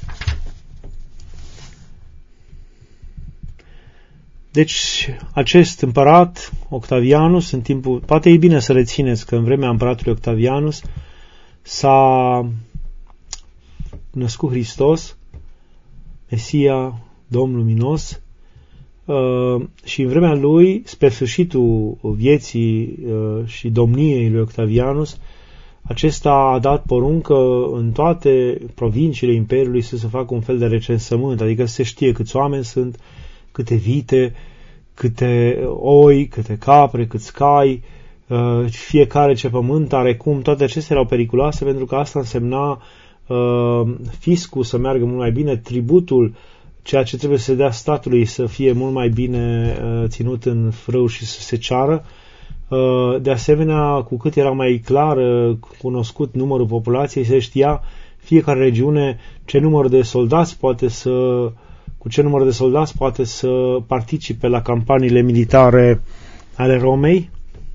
Deci, acest împărat, Octavianus, în timpul, poate e bine să rețineți că în vremea împăratului Octavianus s-a născut Hristos, Mesia, Domn luminos, și în vremea lui, spre sfârșitul vieții și domniei lui Octavianus, acesta a dat poruncă în toate provinciile Imperiului să se facă un fel de recensământ, adică să se știe câți oameni sunt, câte vite, câte oi, câte capre, câți cai, fiecare ce pământ are, cum, toate acestea erau periculoase pentru că asta însemna fiscul să meargă mult mai bine, tributul, ceea ce trebuie să se dea statului să fie mult mai bine ținut în frâu și să se ceară. De asemenea, cu cât era mai clar cunoscut numărul populației, se știa fiecare regiune ce număr de soldați poate să, cu ce număr de soldați poate să participe la campaniile militare ale Romei.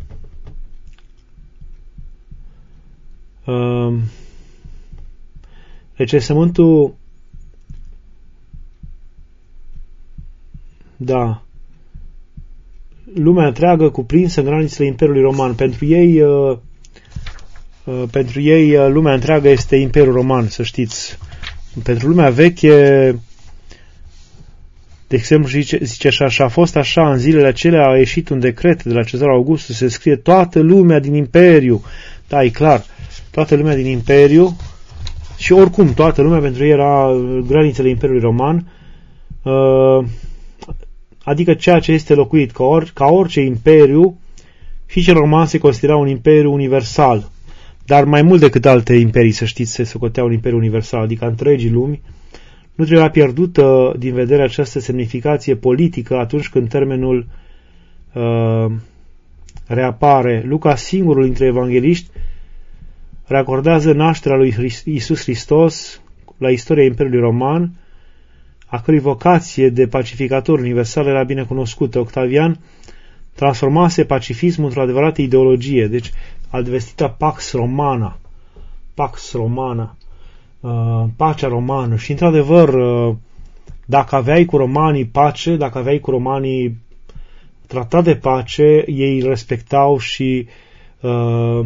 Recensământul, da, lumea întreagă cuprinsă în granițele Imperiului Roman. Pentru ei, uh, uh, pentru ei uh, lumea întreagă este Imperiul Roman, să știți. Pentru lumea veche, de exemplu, zice, zice așa, și a fost așa, în zilele acelea a ieșit un decret de la Cezarul Augustus, se scrie toată lumea din Imperiu. Da, e clar, toată lumea din Imperiu și oricum toată lumea, pentru ei era granițele Imperiului Roman. Uh, adică ceea ce este locuit, ca, or, ca orice imperiu, și cel roman se considera un imperiu universal, dar mai mult decât alte imperii, să știți, se socotea un imperiu universal, adică întregii lumi. Nu trebuia pierdută din vedere această semnificație politică atunci când termenul uh, reapare. Luca, singurul dintre evangeliști, reacordează nașterea lui Iisus Hristos la istoria Imperiului Roman, a cărui vocație de pacificator universal era bine cunoscută. Octavian transformase pacifismul într-o adevărată ideologie, deci advestita Pax Romana, Pax Romana, uh, pacea romană. Și într-adevăr, uh, dacă aveai cu romanii pace, dacă aveai cu romanii tratat de pace, ei îl respectau și uh,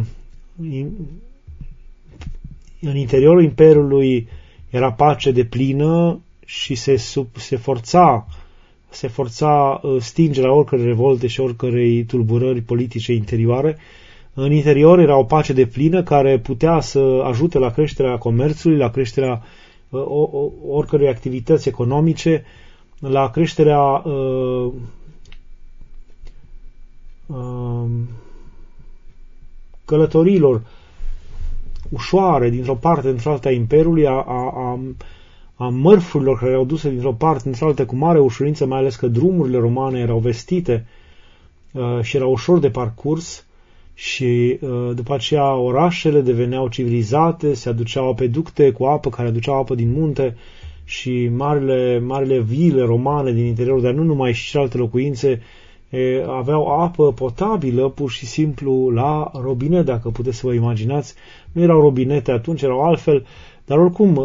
în interiorul Imperiului era pace deplină și se, sub, se forța se forța stingerea oricărei revolte și oricărei tulburări politice interioare. În interior era o pace deplină care putea să ajute la creșterea comerțului, la creșterea oricărei activități economice, la creșterea uh, uh, călătorilor ușoare dintr-o parte într-alta a Imperiului, a, a, a, a mărfurilor care erau duse dintr-o parte într-alta cu mare ușurință, mai ales că drumurile romane erau vestite uh, și erau ușor de parcurs și uh, după aceea orașele deveneau civilizate, se aduceau apeducte cu apă care aduceau apă din munte și marile, marile vile romane din interior, dar nu numai, și celelalte locuințe e, aveau apă potabilă pur și simplu la robinet, dacă puteți să vă imaginați. Nu erau robinete atunci, erau altfel, dar oricum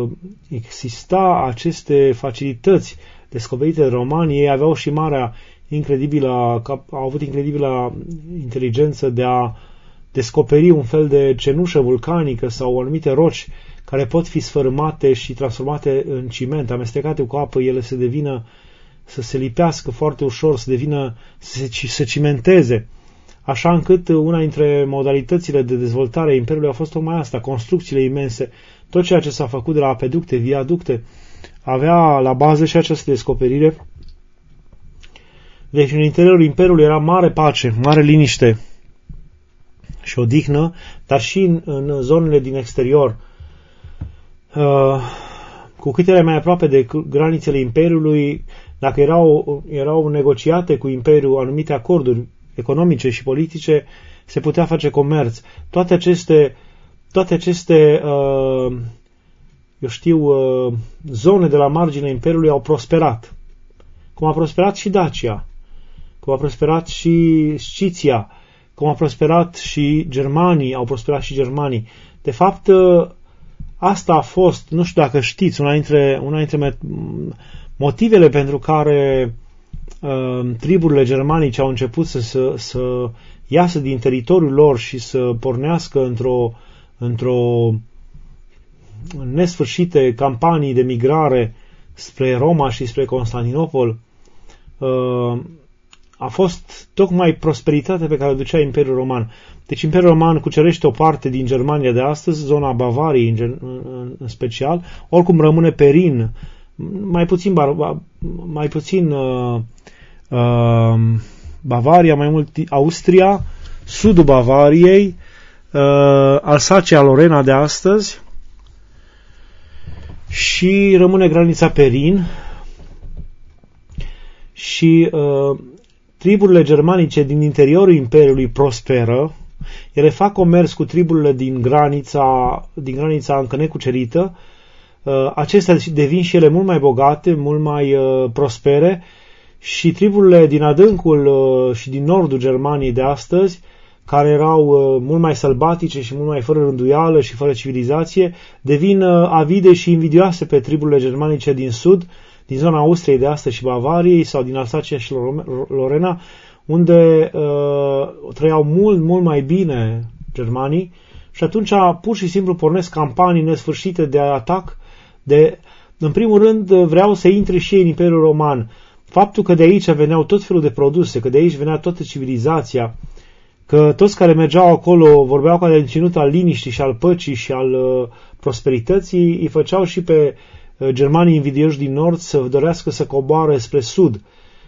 exista aceste facilități descoperite de romani. Ei aveau și marea incredibilă, au avut incredibilă inteligență de a descoperi un fel de cenușă vulcanică sau anumite roci care pot fi sfărâmate și transformate în ciment, amestecate cu apă, ele se devină, să se lipească foarte ușor, să devină, să se să cimenteze. Așa încât una dintre modalitățile de dezvoltare a Imperiului a fost tocmai asta, construcțiile imense. Tot ceea ce s-a făcut de la apeducte, viaducte, avea la bază și această descoperire. Deci în interiorul Imperiului era mare pace, mare liniște și odihnă, dar și în, în zonele din exterior. Uh, cu cât era mai aproape de granițele Imperiului, dacă erau, erau negociate cu Imperiul anumite acorduri economice și politice, se putea face comerț. Toate aceste, toate aceste uh, eu știu, uh, zone de la marginea Imperiului au prosperat. Cum a prosperat și Dacia, cum a prosperat și Sciția, cum a prosperat și germanii, au prosperat și germanii. De fapt, uh, asta a fost, nu știu dacă știți, una dintre, una dintre motivele pentru care uh, triburile germanice au început să, să, să iasă din teritoriul lor și să pornească într-o, într-o nesfârșite campanii de migrare spre Roma și spre Constantinopol, uh, a fost tocmai prosperitatea pe care o ducea Imperiul Roman. Deci Imperiul Roman cucerește o parte din Germania de astăzi, zona Bavariei în, în, în special, oricum rămâne pe Rin, mai puțin, mai puțin uh, uh, Bavaria, mai mult Austria, sudul Bavariei, uh, Alsacia-Lorena de astăzi și rămâne granița pe Rin și uh, triburile germanice din interiorul Imperiului prosperă, ele fac comerț cu triburile din granița, din granița încă necucerită, acestea devin și ele mult mai bogate, mult mai prospere și triburile din adâncul și din nordul Germaniei de astăzi, care erau mult mai sălbatice și mult mai fără rânduială și fără civilizație, devin avide și invidioase pe triburile germanice din sud, din zona Austriei de astăzi și Bavariei sau din Alsacia și Lorena, unde uh, trăiau mult, mult mai bine germanii și atunci pur și simplu pornesc campanii nesfârșite de atac. De, în primul rând vreau să intre și ei în Imperiul Roman. Faptul că de aici veneau tot felul de produse, că de aici venea toată civilizația, că toți care mergeau acolo vorbeau ca de ținut al liniștii și al păcii și al uh, prosperității, îi făceau și pe uh, germanii invidioși din nord să dorească să coboare spre sud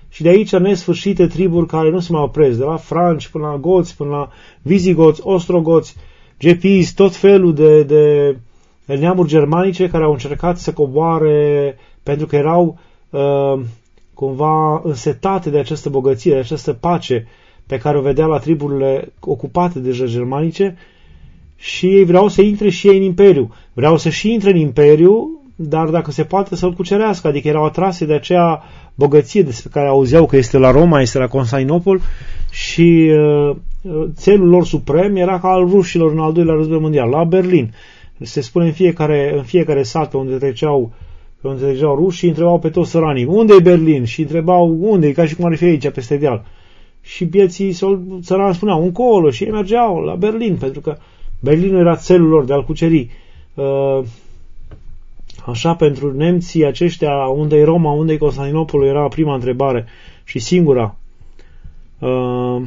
și de aici nesfârșite triburi care nu se mai opresc, de la franci până la goți, până la vizigoți, ostrogoți, gepizi, tot felul de, de neamuri germanice care au încercat să coboare pentru că erau uh, cumva însetate de această bogăție, de această pace pe care o vedea la triburile ocupate deja germanice și ei vreau să intre și ei în imperiu. Vreau să și intre în imperiu, dar dacă se poate să-l cucerească, adică erau atrase de acea bogăție despre care auzeau că este la Roma, este la Constantinopol și uh, țelul lor suprem era ca al rușilor în al doilea război mondial, la Berlin. Se spune în fiecare, în fiecare sat pe unde treceau, pe unde treceau rușii, întrebau pe toți săranii, unde e Berlin? Și întrebau unde e, ca și cum ar fi aici, peste deal. Și bieții țărani spuneau, încolo, și ei mergeau la Berlin, pentru că Berlinul era țelul lor de a-l cuceri. Uh, Așa, pentru nemții aceștia, unde e Roma, unde e Constantinopolul, era prima întrebare și singura. Uh,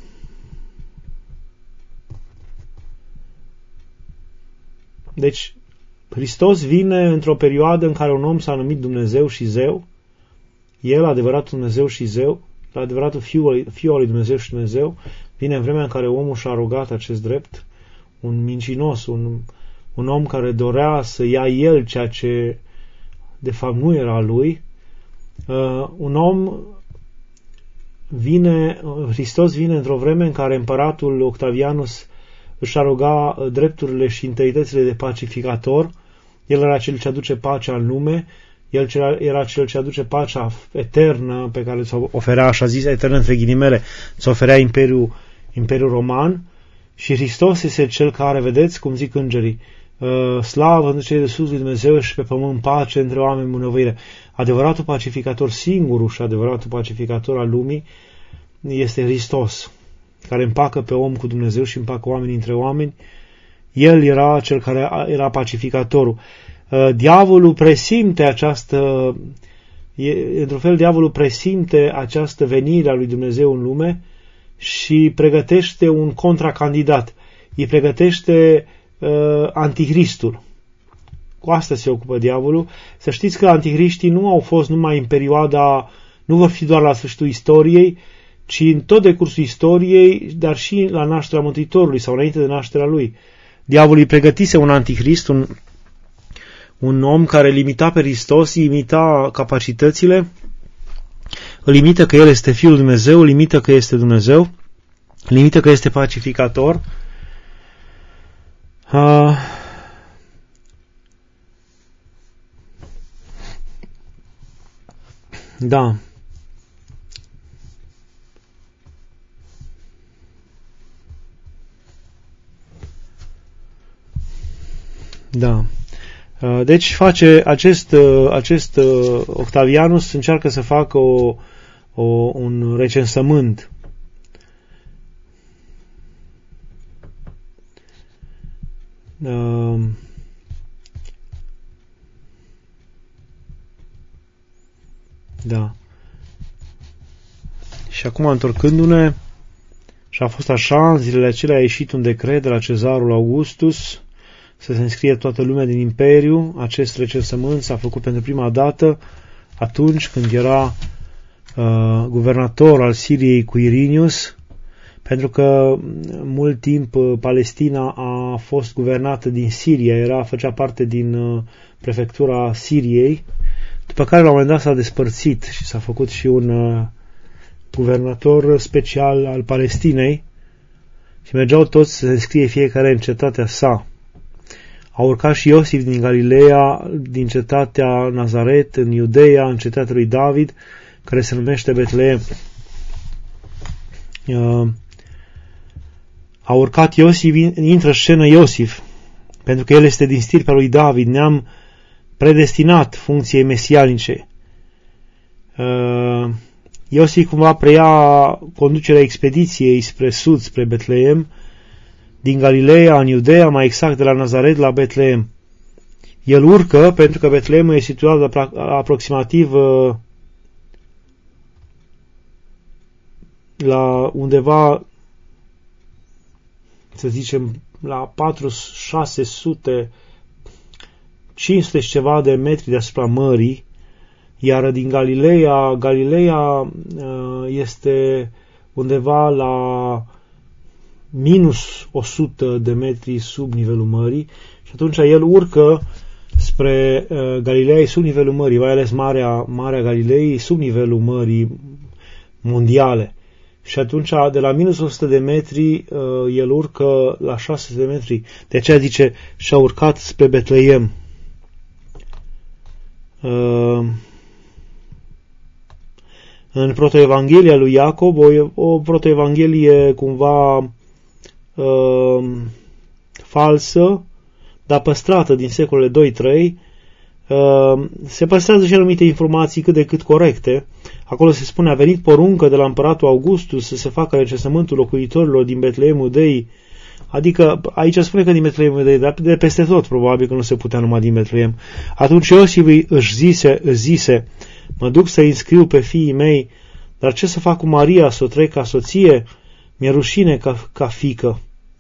deci, Hristos vine într-o perioadă în care un om s-a numit Dumnezeu și Zeu, el, adevăratul Dumnezeu și Zeu, adevăratul Fiul, Fiul al lui Dumnezeu și Dumnezeu, vine în vremea în care omul și-a arogat acest drept, un mincinos, un un om care dorea să ia el ceea ce de fapt nu era lui, uh, un om vine, Hristos vine într-o vreme în care împăratul Octavianus își aroga drepturile și integritățile de pacificator, el era cel ce aduce pacea în lume, el era cel ce aduce pacea eternă pe care ți-o oferea, așa zis, eternă între ghilimele, ți-o oferea Imperiul, Imperiul Roman, și Hristos este cel care, vedeți, cum zic îngerii, uh, slavă în cei de sus lui Dumnezeu și pe pământ pace între oameni bunăvoire. Adevăratul pacificator, singurul și adevăratul pacificator al lumii este Hristos, care împacă pe om cu Dumnezeu și împacă oamenii între oameni. El era cel care era pacificatorul. Uh, diavolul presimte această, e, într-un fel, diavolul presimte această venire a lui Dumnezeu în lume și pregătește un contracandidat. Îi pregătește uh, anticristul. Cu asta se ocupă diavolul. Să știți că anticriștii nu au fost numai în perioada, nu vor fi doar la sfârșitul istoriei, ci în tot decursul istoriei, dar și la nașterea Mântuitorului sau înainte de nașterea lui. Diavolul îi pregătise un anticrist, un, un om care limita pe Hristos, îi imita capacitățile, îl imită că El este Fiul Dumnezeu, îl imită că este Dumnezeu, îl imită că este pacificator. Uh, da. Da. Uh, deci face acest, uh, acest uh, Octavianus încearcă să facă o O, un recensământ. Uh, da. Și acum, întorcându-ne, și a fost așa, în zilele acelea a ieșit un decret de la cezarul Augustus să se înscrie toată lumea din imperiu. Acest recensământ s-a făcut pentru prima dată atunci când era Uh, guvernator al Siriei Quirinius, pentru că mult timp uh, Palestina a fost guvernată din Siria, era, făcea parte din uh, prefectura Siriei, după care la un moment dat s-a despărțit și s-a făcut și un uh, guvernator special al Palestinei și mergeau toți să se înscrie fiecare în cetatea sa. A urcat și Iosif din Galileea, din cetatea Nazaret, în Iudeea, în cetatea lui David, care se numește Betleem. Uh, a urcat Iosif, intră în scenă Iosif, pentru că el este din stirpea lui David, ne-am predestinat funcției mesianice. Uh, Iosif cumva preia conducerea expediției spre sud, spre Betleem, din Galileea, în Iudeea, mai exact de la Nazaret la Betleem. El urcă, pentru că Betleem e situat aproximativ uh, la undeva, să zicem, la patru șase sute, cinci sute și ceva de metri deasupra mării. Iar din Galileea, Galileea este undeva la minus o sută de metri sub nivelul mării și atunci el urcă spre Galileea, sub nivelul mării, mai ales Marea, Marea Galilei, sub nivelul mării mondiale. Și atunci, de la minus o sută de metri, el urcă la șase sute de metri. De aceea zice, și-a urcat spre Betleem. În protoevanghelia lui Iacob, o, o protoevanghelie cumva uh, falsă, dar păstrată din secolele doi trei, uh, se păstrează și anumite informații cât de cât corecte. Acolo se spune, a venit poruncă de la împăratul Augustus să se facă recensământul locuitorilor din Betleem Iudeii, adică aici spune că din Betleem Iudeii, dar de peste tot, probabil că nu se putea numai din Betleem. Atunci Iosif își zise, își zise, mă duc să înscriu pe fiii mei, dar ce să fac cu Maria, să o trec ca soție? Mi-e rușine ca, ca fiică.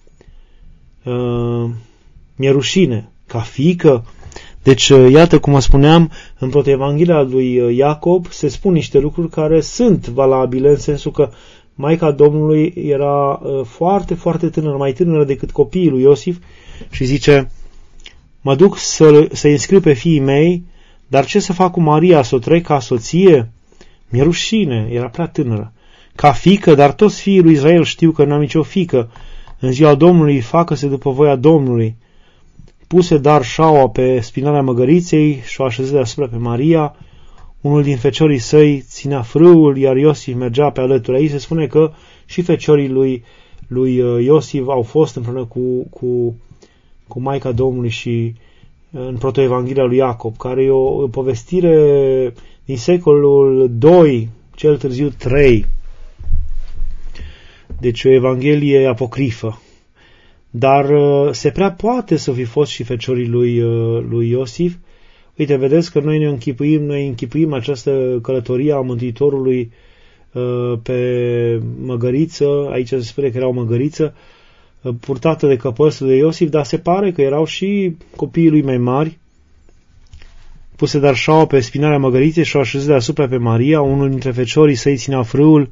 Uh, mi-e rușine ca fiică. Deci, iată, cum spuneam, în protoevanghelia lui Iacob se spun niște lucruri care sunt valabile, în sensul că Maica Domnului era foarte, foarte tânără, mai tânără decât copiii lui Iosif și zice, mă duc să, să înscriu pe fiii mei, dar ce să fac cu Maria, să o trec ca soție? Mi-e rușine, era prea tânără. Ca fiică, dar toți fiii lui Israel știu că n-am nicio fiică. În ziua Domnului facă-se după voia Domnului. Puse dar șaua pe spinarea măgăriței și o așeză deasupra pe Maria. Unul din feciorii săi ținea frâul, iar Iosif mergea pe alături. Aici se spune că și feciorii lui, lui Iosif au fost împreună cu, cu, cu Maica Domnului și în protoevanghelia lui Iacob, care e o, o povestire din secolul doi, cel târziu trei. Deci o evanghelie apocrifă. Dar se prea poate să fi fost și feciorii lui, lui Iosif. Uite, vedeți că noi ne închipuim, noi închipuim această călătorie a Mântuitorului pe măgăriță, aici se spune că era o măgăriță, purtată de căpăsul de Iosif, dar se pare că erau și copiii lui mai mari, puse dar șaua pe spinarea măgăriței și o așeză deasupra pe Maria, unul dintre feciorii săi ținea frâul,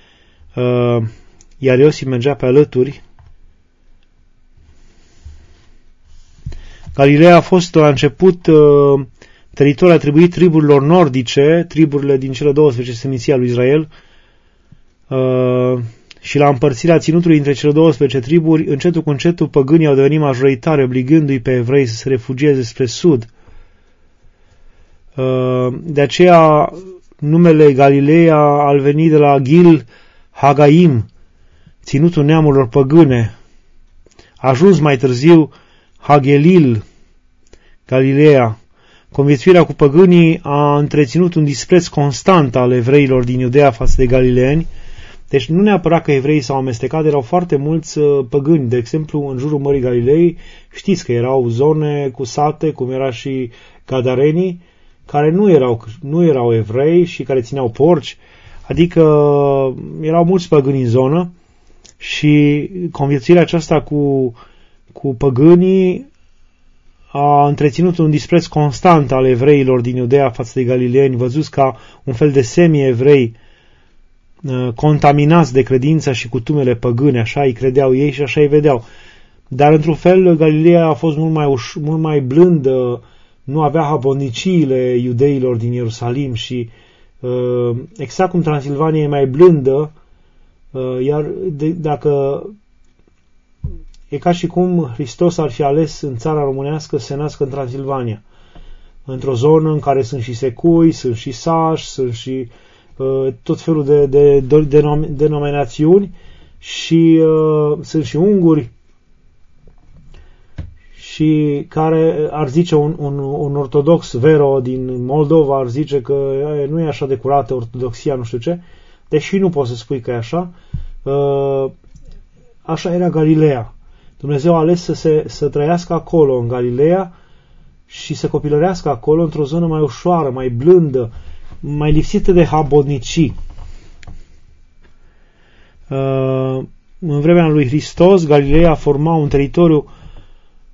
iar Iosif mergea pe alături. Galileea a fost la început uh, teritoriul atribuit triburilor nordice, triburile din cele douăsprezece seminții lui Israel, uh, și la împărțirea ținutului între cele douăsprezece triburi, încetul cu încetul păgânii au devenit majoritari, obligându-i pe evrei să se refugieze spre sud. Uh, de aceea numele Galileea a venit de la Gil Hagaim, ținutul neamurilor păgâne. A ajuns mai târziu Hagelil, Galileea. Conviețuirea cu păgânii a întreținut un dispreț constant al evreilor din Iudeea față de galileeni. Deci nu neapărat că evreii s-au amestecat, erau foarte mulți păgâni. De exemplu, în jurul Mării Galilei, știți că erau zone cu sate, cum era și Gadarenii, care nu erau, nu erau evrei și care țineau porci, adică erau mulți păgâni în zonă și conviețuirea aceasta cu cu păgânii a întreținut un dispreț constant al evreilor din Iudeea față de galileeni, văzuți ca un fel de semi-evrei contaminați de credința și cutumele păgâne, așa îi credeau ei și așa îi vedeau. Dar într-un fel Galileea a fost mult mai, uș- mult mai blândă, nu avea haboniciile iudeilor din Ierusalim și exact cum Transilvania e mai blândă, iar de, dacă e ca și cum Hristos ar fi ales în țara românească să se nască în Transilvania, într-o zonă în care sunt și secui, sunt și sași, sunt și uh, tot felul de, de, de denominațiuni și uh, sunt și unguri și care ar zice un, un, un ortodox vero din Moldova ar zice că e, nu e așa de curată ortodoxia, nu știu ce, deși nu poți să spui că e așa. Uh, așa era Galileea. Dumnezeu a ales să, se, să trăiască acolo, în Galileea, și să copilărească acolo, într-o zonă mai ușoară, mai blândă, mai lipsită de habodnicii. În vremea lui Hristos, Galileea forma un teritoriu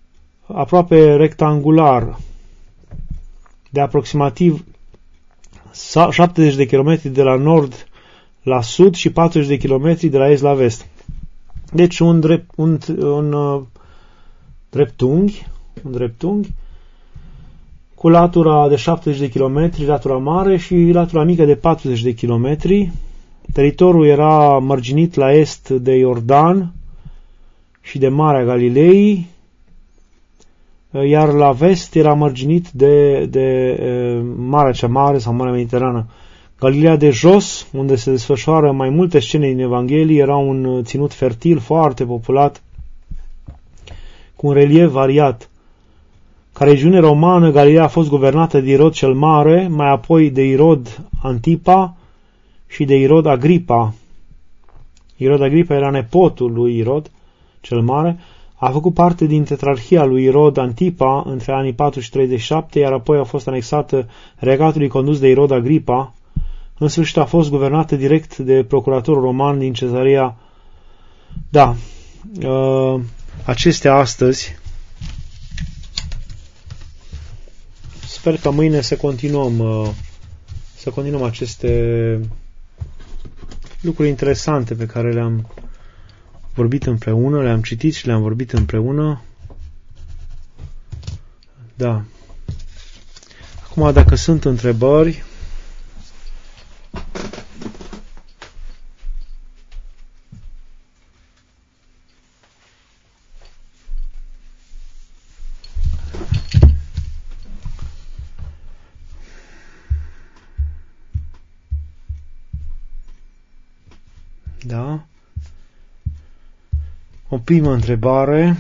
aproape rectangular, de aproximativ șaptezeci de kilometri de la nord la sud și patruzeci de kilometri de la est la vest. Deci un, drept, un, un uh, dreptunghi, un dreptunghi cu latura de șaptezeci de kilometri, latura mare, și latura mică de patruzeci de kilometri. Teritoriul era mărginit la est de Iordan și de Marea Galilei, iar la vest era mărginit de, de e, Marea cea Mare sau Marea Mediterană. Galileea de jos, unde se desfășoară mai multe scene din Evanghelie, era un ținut fertil, foarte populat, cu un relief variat. Ca regiune romană, Galileea a fost guvernată de Irod cel Mare, mai apoi de Irod Antipa și de Irod Agripa. Irod Agripa era nepotul lui Irod cel Mare, a făcut parte din tetrarhia lui Irod Antipa între anii patru și treizeci și șapte, iar apoi a fost anexată regatului condus de Irod Agripa. În sfârșit a fost guvernată direct de procuratorul roman din Cezarea. Da, uh, acestea astăzi. Sper că mâine să continuăm, uh, să continuăm aceste lucruri interesante pe care le-am vorbit împreună, le-am citit și le-am vorbit împreună. Da. Acum, dacă sunt întrebări, da. O primă întrebare.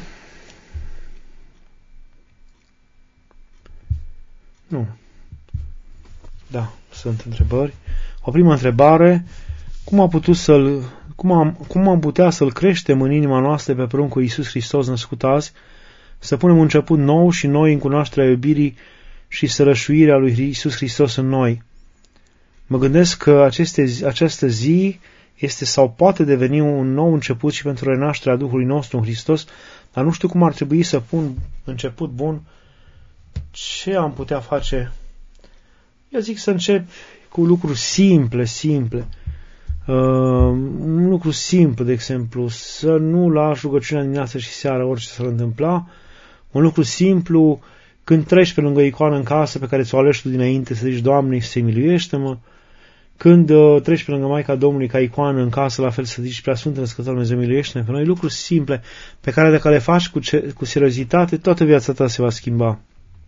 Nu. Da, sunt întrebări. O primă întrebare. Cum am putut să-l, cum am, cum am putea să-l creștem în inima noastră pe pruncul Iisus Hristos născut azi, să punem un început nou și noi în cunoașterea iubirii și sărășuirea lui Iisus Hristos în noi? Mă gândesc că aceste, această zi este sau poate deveni un nou început și pentru renașterea Duhului nostru în Hristos, dar nu știu cum ar trebui să pun început bun. Ce am putea face? Eu zic să încep cu lucruri simple, simple. Uh, un lucru simplu, de exemplu, să nu lași rugăciunea dimineață și seara, orice s-ar întâmpla. Un lucru simplu, când treci pe lângă icoană în casă pe care ți-o alegi tu dinainte, să zici, Doamne, Iisuse, miluiește-mă. Când uh, treci pe lângă Maica Domnului ca icoană în casă, la fel să zici, Preasfântă Născătoare Dumnezeu, miluiește-ne pe noi. Lucruri simple pe care dacă le faci cu, ce, cu seriozitate, toată viața ta se va schimba.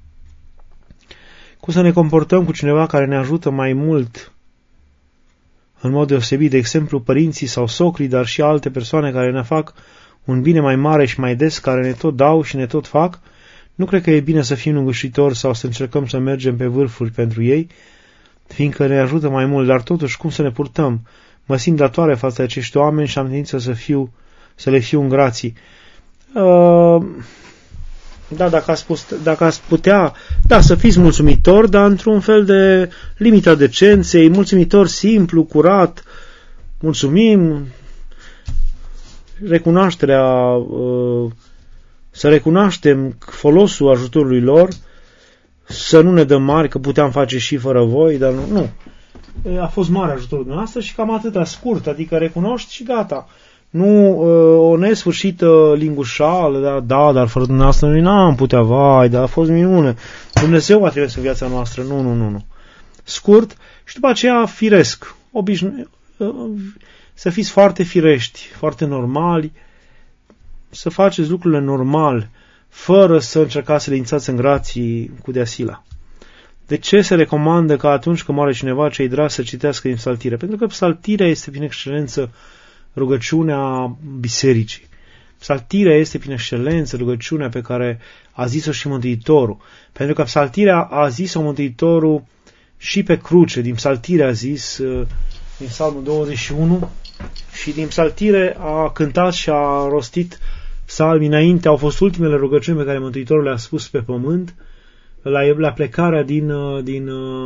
Cum să ne comportăm cu cineva care ne ajută mai mult, în mod deosebit, de exemplu, părinții sau socrii, dar și alte persoane care ne fac un bine mai mare și mai des, care ne tot dau și ne tot fac. Nu cred că e bine să fim îngușitori sau să încercăm să mergem pe vârfuri pentru ei, fiindcă ne ajută mai mult, dar totuși cum să ne purtăm? Mă simt datoare față de acești oameni și am tendință să, fiu, să le fiu în grații. Uh, da, dacă ați, pus, dacă ați putea, da, să fiți mulțumitori, dar într-un fel de limita decenței, mulțumitor simplu, curat, mulțumim, recunoașterea, uh, să recunoaștem folosul ajutorului lor, să nu ne dăm mari, că puteam face și fără voi, dar nu. nu. A fost mare ajutorul dumneavoastră și cam atâta scurt, adică recunoști și gata. Nu o nesfârșită lingușală, da, da, dar fără dumneavoastră noi n-am putea, vai, dar a fost minune. Dumnezeu va trebui în viața noastră, nu, nu, nu, nu. Scurt și după aceea firesc, obișnu... să fiți foarte firești, foarte normali, să faceți lucrurile normal, fără să încercați să le ințați în grații cu deasila. De ce se recomandă că atunci când moare cineva, cei dragi să citească din psaltire? Pentru că psaltirea este prin excelență rugăciunea bisericii. Psaltirea este prin excelență rugăciunea pe care a zis-o și Mântuitorul. Pentru că psaltirea a zis-o Mântuitorul și pe cruce. Din psaltire a zis, din Psalmul douăzeci și unu, și din psaltire a cântat și a rostit psalmi înainte. Au fost ultimele rugăciuni pe care Mântuitorul le-a spus pe pământ, la, la plecarea din, din,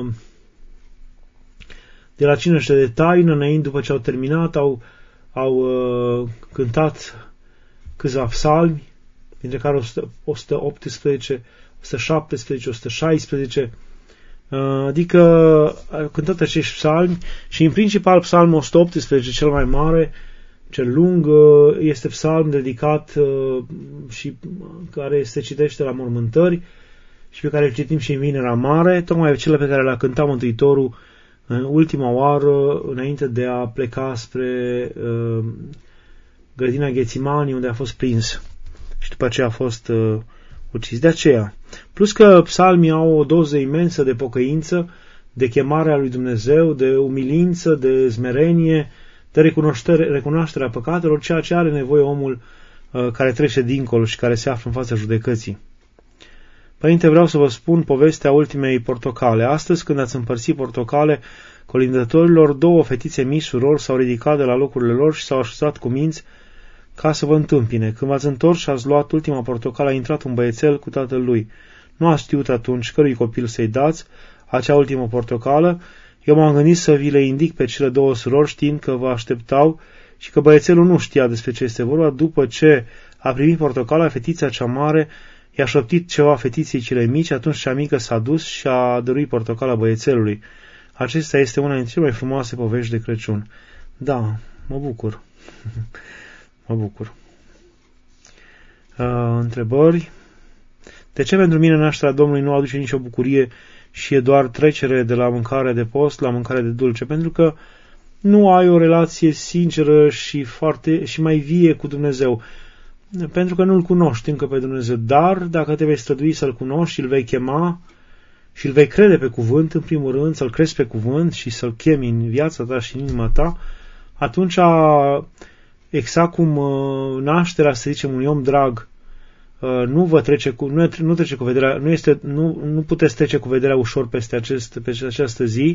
de la cină de taină, înainte, după ce au terminat, au, au uh, cântat câțiva psalmi, dintre care o sută optsprezece, o sută șaptesprezece, o sută șaisprezece, Adică a cântat acești psalmi și în principal psalmul o sută optsprezece, cel mai mare, cel lung, este psalm dedicat și care se citește la mormântări și pe care îl citim și în Vinerea Mare, tocmai cele pe care le-a cântat Mântuitorul în ultima oară înainte de a pleca spre uh, grădina Ghețimani, unde a fost prins și după aceea a fost uh, ucis. De aceea, plus că psalmii au o doză imensă de pocăință, de chemarea lui Dumnezeu, de umilință, de smerenie, de recunoaștere, recunoașterea păcatelor, ceea ce are nevoie omul uh, care trece dincolo și care se află în fața judecății. Părinte, vreau să vă spun povestea ultimei portocale. Astăzi, când ați împărțit portocale colindătorilor, două fetițe mici surori s-au ridicat de la locurile lor și s-au așezat cu minți ca să vă întâmpine. Când v-ați întors și ați luat ultima portocală, a intrat un băiețel cu tatăl lui. Nu ați știut atunci cărui copil să-i dați acea ultimă portocală. Eu m-am gândit să vi le indic pe cele două surori, știind că vă așteptau și că băiețelul nu știa despre ce este vorba. După ce a primit portocala, fetița cea mare i-a șoptit ceva fetiței cele mici, atunci cea mică s-a dus și a dăruit portocala băiețelului. Acesta este una dintre cele mai frumoase povești de Crăciun. Da, mă bucur. mă bucur. Uh, întrebări? De ce pentru mine nașterea Domnului nu aduce nicio bucurie și e doar trecere de la mâncare de post la mâncare de dulce? Pentru că nu ai o relație sinceră și, foarte, și mai vie cu Dumnezeu. Pentru că nu-L cunoști încă pe Dumnezeu, dar dacă te vei strădui să-L cunoști și îl vei chema și îl vei crede pe cuvânt, în primul rând, să-L crezi pe cuvânt și să-L chemi în viața ta și în inima ta, atunci, exact cum nașterea, să zicem, unui om drag, nu vă trece cu, nu, nu trece cu vederea, nu, este, nu, nu puteți trece cu vederea ușor peste, acest, peste această zi,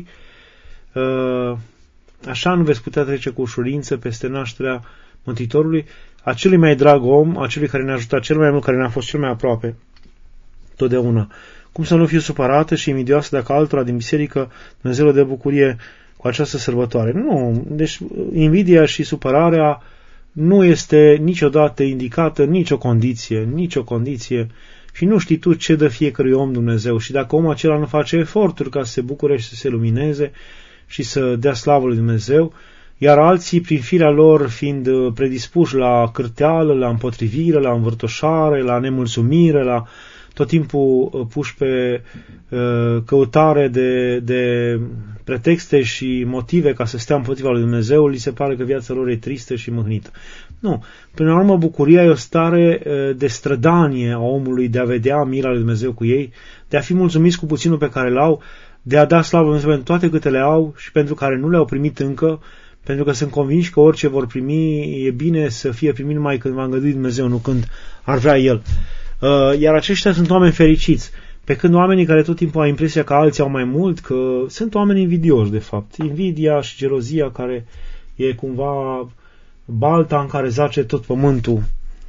așa nu veți putea trece cu ușurință peste nașterea Mântuitorului, acelui mai drag om, acelui care ne-a ajutat cel mai mult, care ne-a fost cel mai aproape, totdeauna. Cum să nu fiu supărată și invidioasă dacă altora din biserică Dumnezeu le dă bucurie cu această sărbătoare? Nu, deci invidia și supărarea nu este niciodată indicată nicio condiție, nicio condiție și nu știi tu ce dă fiecărui om Dumnezeu și dacă omul acela nu face eforturi ca să se bucure și să se lumineze și să dea slavă lui Dumnezeu, iar alții, prin firea lor, fiind predispuși la cârteală, la împotrivire, la învârtoșare, la nemulțumire, la tot timpul puși pe uh, căutare de, de pretexte și motive ca să stea împotriva lui Dumnezeu, li se pare că viața lor e tristă și mâhnită. Nu. Până la urmă, bucuria e o stare uh, de strădanie a omului de a vedea mila lui Dumnezeu cu ei, de a fi mulțumiți cu puținul pe care l-au, de a da slavă lui Dumnezeu pentru toate câte le au și pentru care nu le-au primit încă, pentru că sunt convinși că orice vor primi e bine să fie primit numai când va îngădui Dumnezeu, nu când ar vrea El. Iar aceștia sunt oameni fericiți, pe când oamenii care tot timpul au impresia că alții au mai mult, că sunt oameni invidioși, de fapt. Invidia și gelozia care e cumva balta în care zace tot pământul.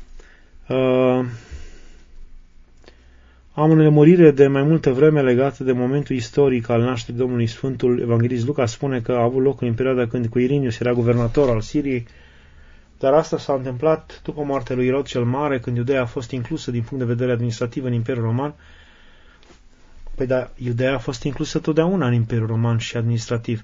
Am o nemurire de mai multă vreme legată de momentul istoric al nașterii Domnului. Sfântul Evanghelist Luca spune că a avut loc în perioada când Quirinius era guvernator al Siriei, dar asta s-a întâmplat după moartea lui Irod cel Mare, când Iudeea a fost inclusă din punct de vedere administrativ în Imperiul Roman. Păi da, Iudeea a fost inclusă totdeauna în Imperiul Roman și administrativ.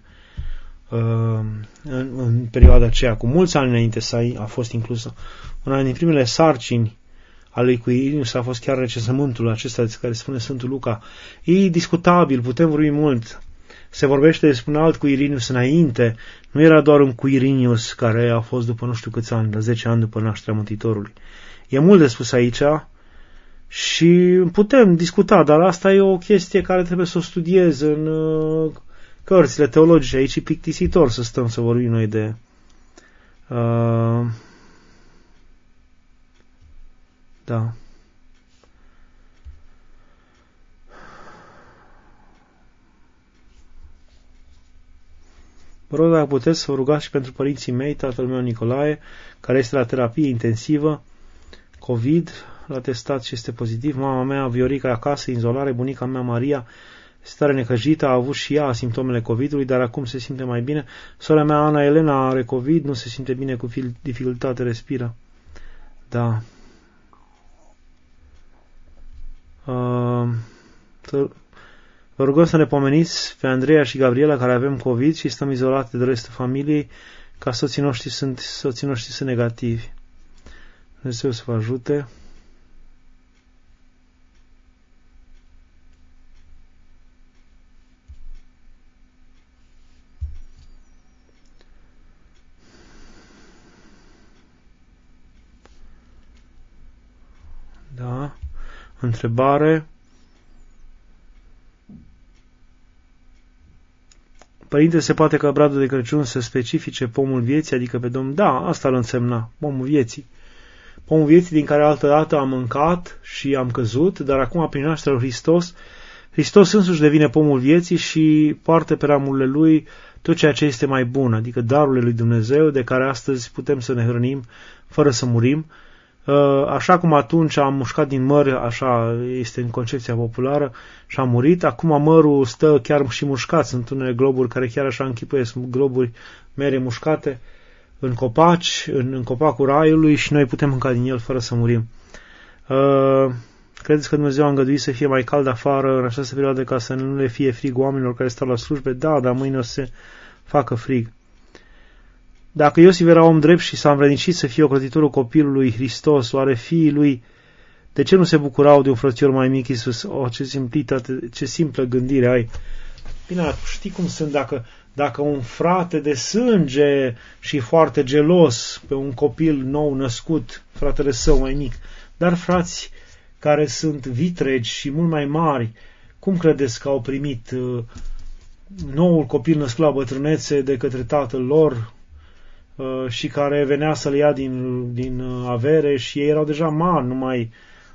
În, în perioada aceea, cu mulți ani înainte să a fost inclusă. Una din primele sarcini al lui Quirinius a fost chiar recensământul acesta despre care spune Sfântul Luca. E discutabil, putem vorbi mult. Se vorbește despre un alt Quirinius înainte. Nu era doar un Quirinius care a fost după nu știu câți ani, la zece ani după nașterea Mântuitorului. E mult de spus aici și putem discuta, dar asta e o chestie care trebuie să o studiez în uh, cărțile teologice. Aici e plictisitor să stăm să vorbim noi de... Uh, Da. Vă rog dacă puteți să vă rugați și pentru părinții mei, tatăl meu Nicolae, care este la terapie intensivă, COVID, l-a testat și este pozitiv, mama mea Viorica acasă, izolare, bunica mea Maria, stare necăjită, a avut și ea simptomele COVID-ului, dar acum se simte mai bine. Sora mea Ana Elena are COVID, nu se simte bine, cu dificultate respiră. Da. Uh, Vă rugăm să ne pomeniți pe Andreea și Gabriela, care avem COVID și stăm izolate de restul familiei, ca soții noștri sunt, soții noștri sunt negativi. Dumnezeu să vă ajute. Da. Întrebare. Părinte, se poate ca bradul de Crăciun să specifice pomul vieții, adică pe Domnul? Da, asta îl însemna, pomul vieții. Pomul vieții din care altă dată am mâncat și am căzut, dar acum prin nașterea lui Hristos, Hristos însuși devine pomul vieții și poartă pe ramurile lui tot ceea ce este mai bun, adică darurile lui Dumnezeu, de care astăzi putem să ne hrănim fără să murim. Așa cum atunci am mușcat din măr, așa este în concepția populară, și am murit, acum mărul stă chiar și mușcat, sunt unele globuri care chiar așa închipuiesc, globuri mere mușcate în copaci, în, în copacul raiului și noi putem mânca din el fără să murim. Credeți că Dumnezeu a îngăduit să fie mai cald afară în această perioadă ca să nu le fie frig oamenilor care stau la slujbe? Da, dar mâine o să se facă frig. Dacă Iosif era om drept și s-a învrednicit să fie ocrotitorul copilului Hristos, oare fiii lui, de ce nu se bucurau de un frățior mai mic, Iisus? O, ce simplitate, ce simplă gândire ai! Bine, știi cum sunt, dacă, dacă un frate de sânge și foarte gelos pe un copil nou născut, fratele său mai mic, dar frați care sunt vitregi și mult mai mari, cum credeți că au primit uh, noul copil născut la bătrânețe de către tatăl lor, și care venea să le ia din, din avere și ei erau deja mari, nu mai...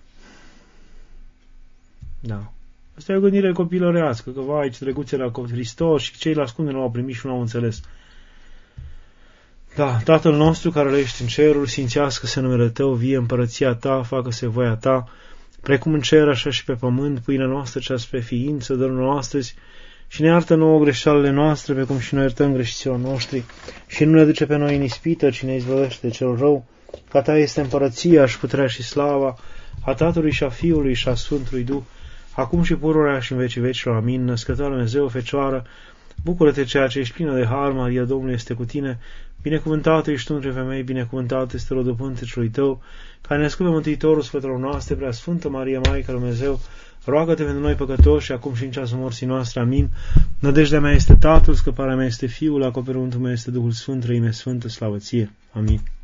Da. Asta e o gândire copilărească, că vai, ce drăguțe la Hristos și ceilalți cum nu au primit și nu au înțeles. Da, Tatăl nostru care ești în cerul, sfințească-se numele Tău, vie împărăția Ta, facă-se voia Ta, precum în cer, așa și pe pământ, pâinea noastră cea spre ființă, dă-ne astăzi, și ne iartă nouă greșelile noastre, pe cum și noi iertăm greșiților noștri, și nu ne duce pe noi în ispită, ci ne izbăvește de cel rău, că Ta este împărăția și puterea și slava, a Tatălui și a Fiului și a Sfântului Duh, acum și pururea și în vecii vecilor. Amin. Născătoare Dumnezeu, Fecioară, bucură-te ceea ce ești plină de har, Maria, Domnul este cu tine, binecuvântată ești tu între femei, binecuvântat este rodul pântecului tău, care ne născut pe Mântuitorul Sfântelor noastre, prea Sfântă Maria, Maica lui Dumnezeu, roagă-te pentru noi păcătoși și acum și în ceasul morții noastre. Amin. Nădejdea mea este Tatăl, scăparea mea este Fiul, acoperământul meu este Duhul Sfânt, Trăime Sfântă, slavă ție. Amin.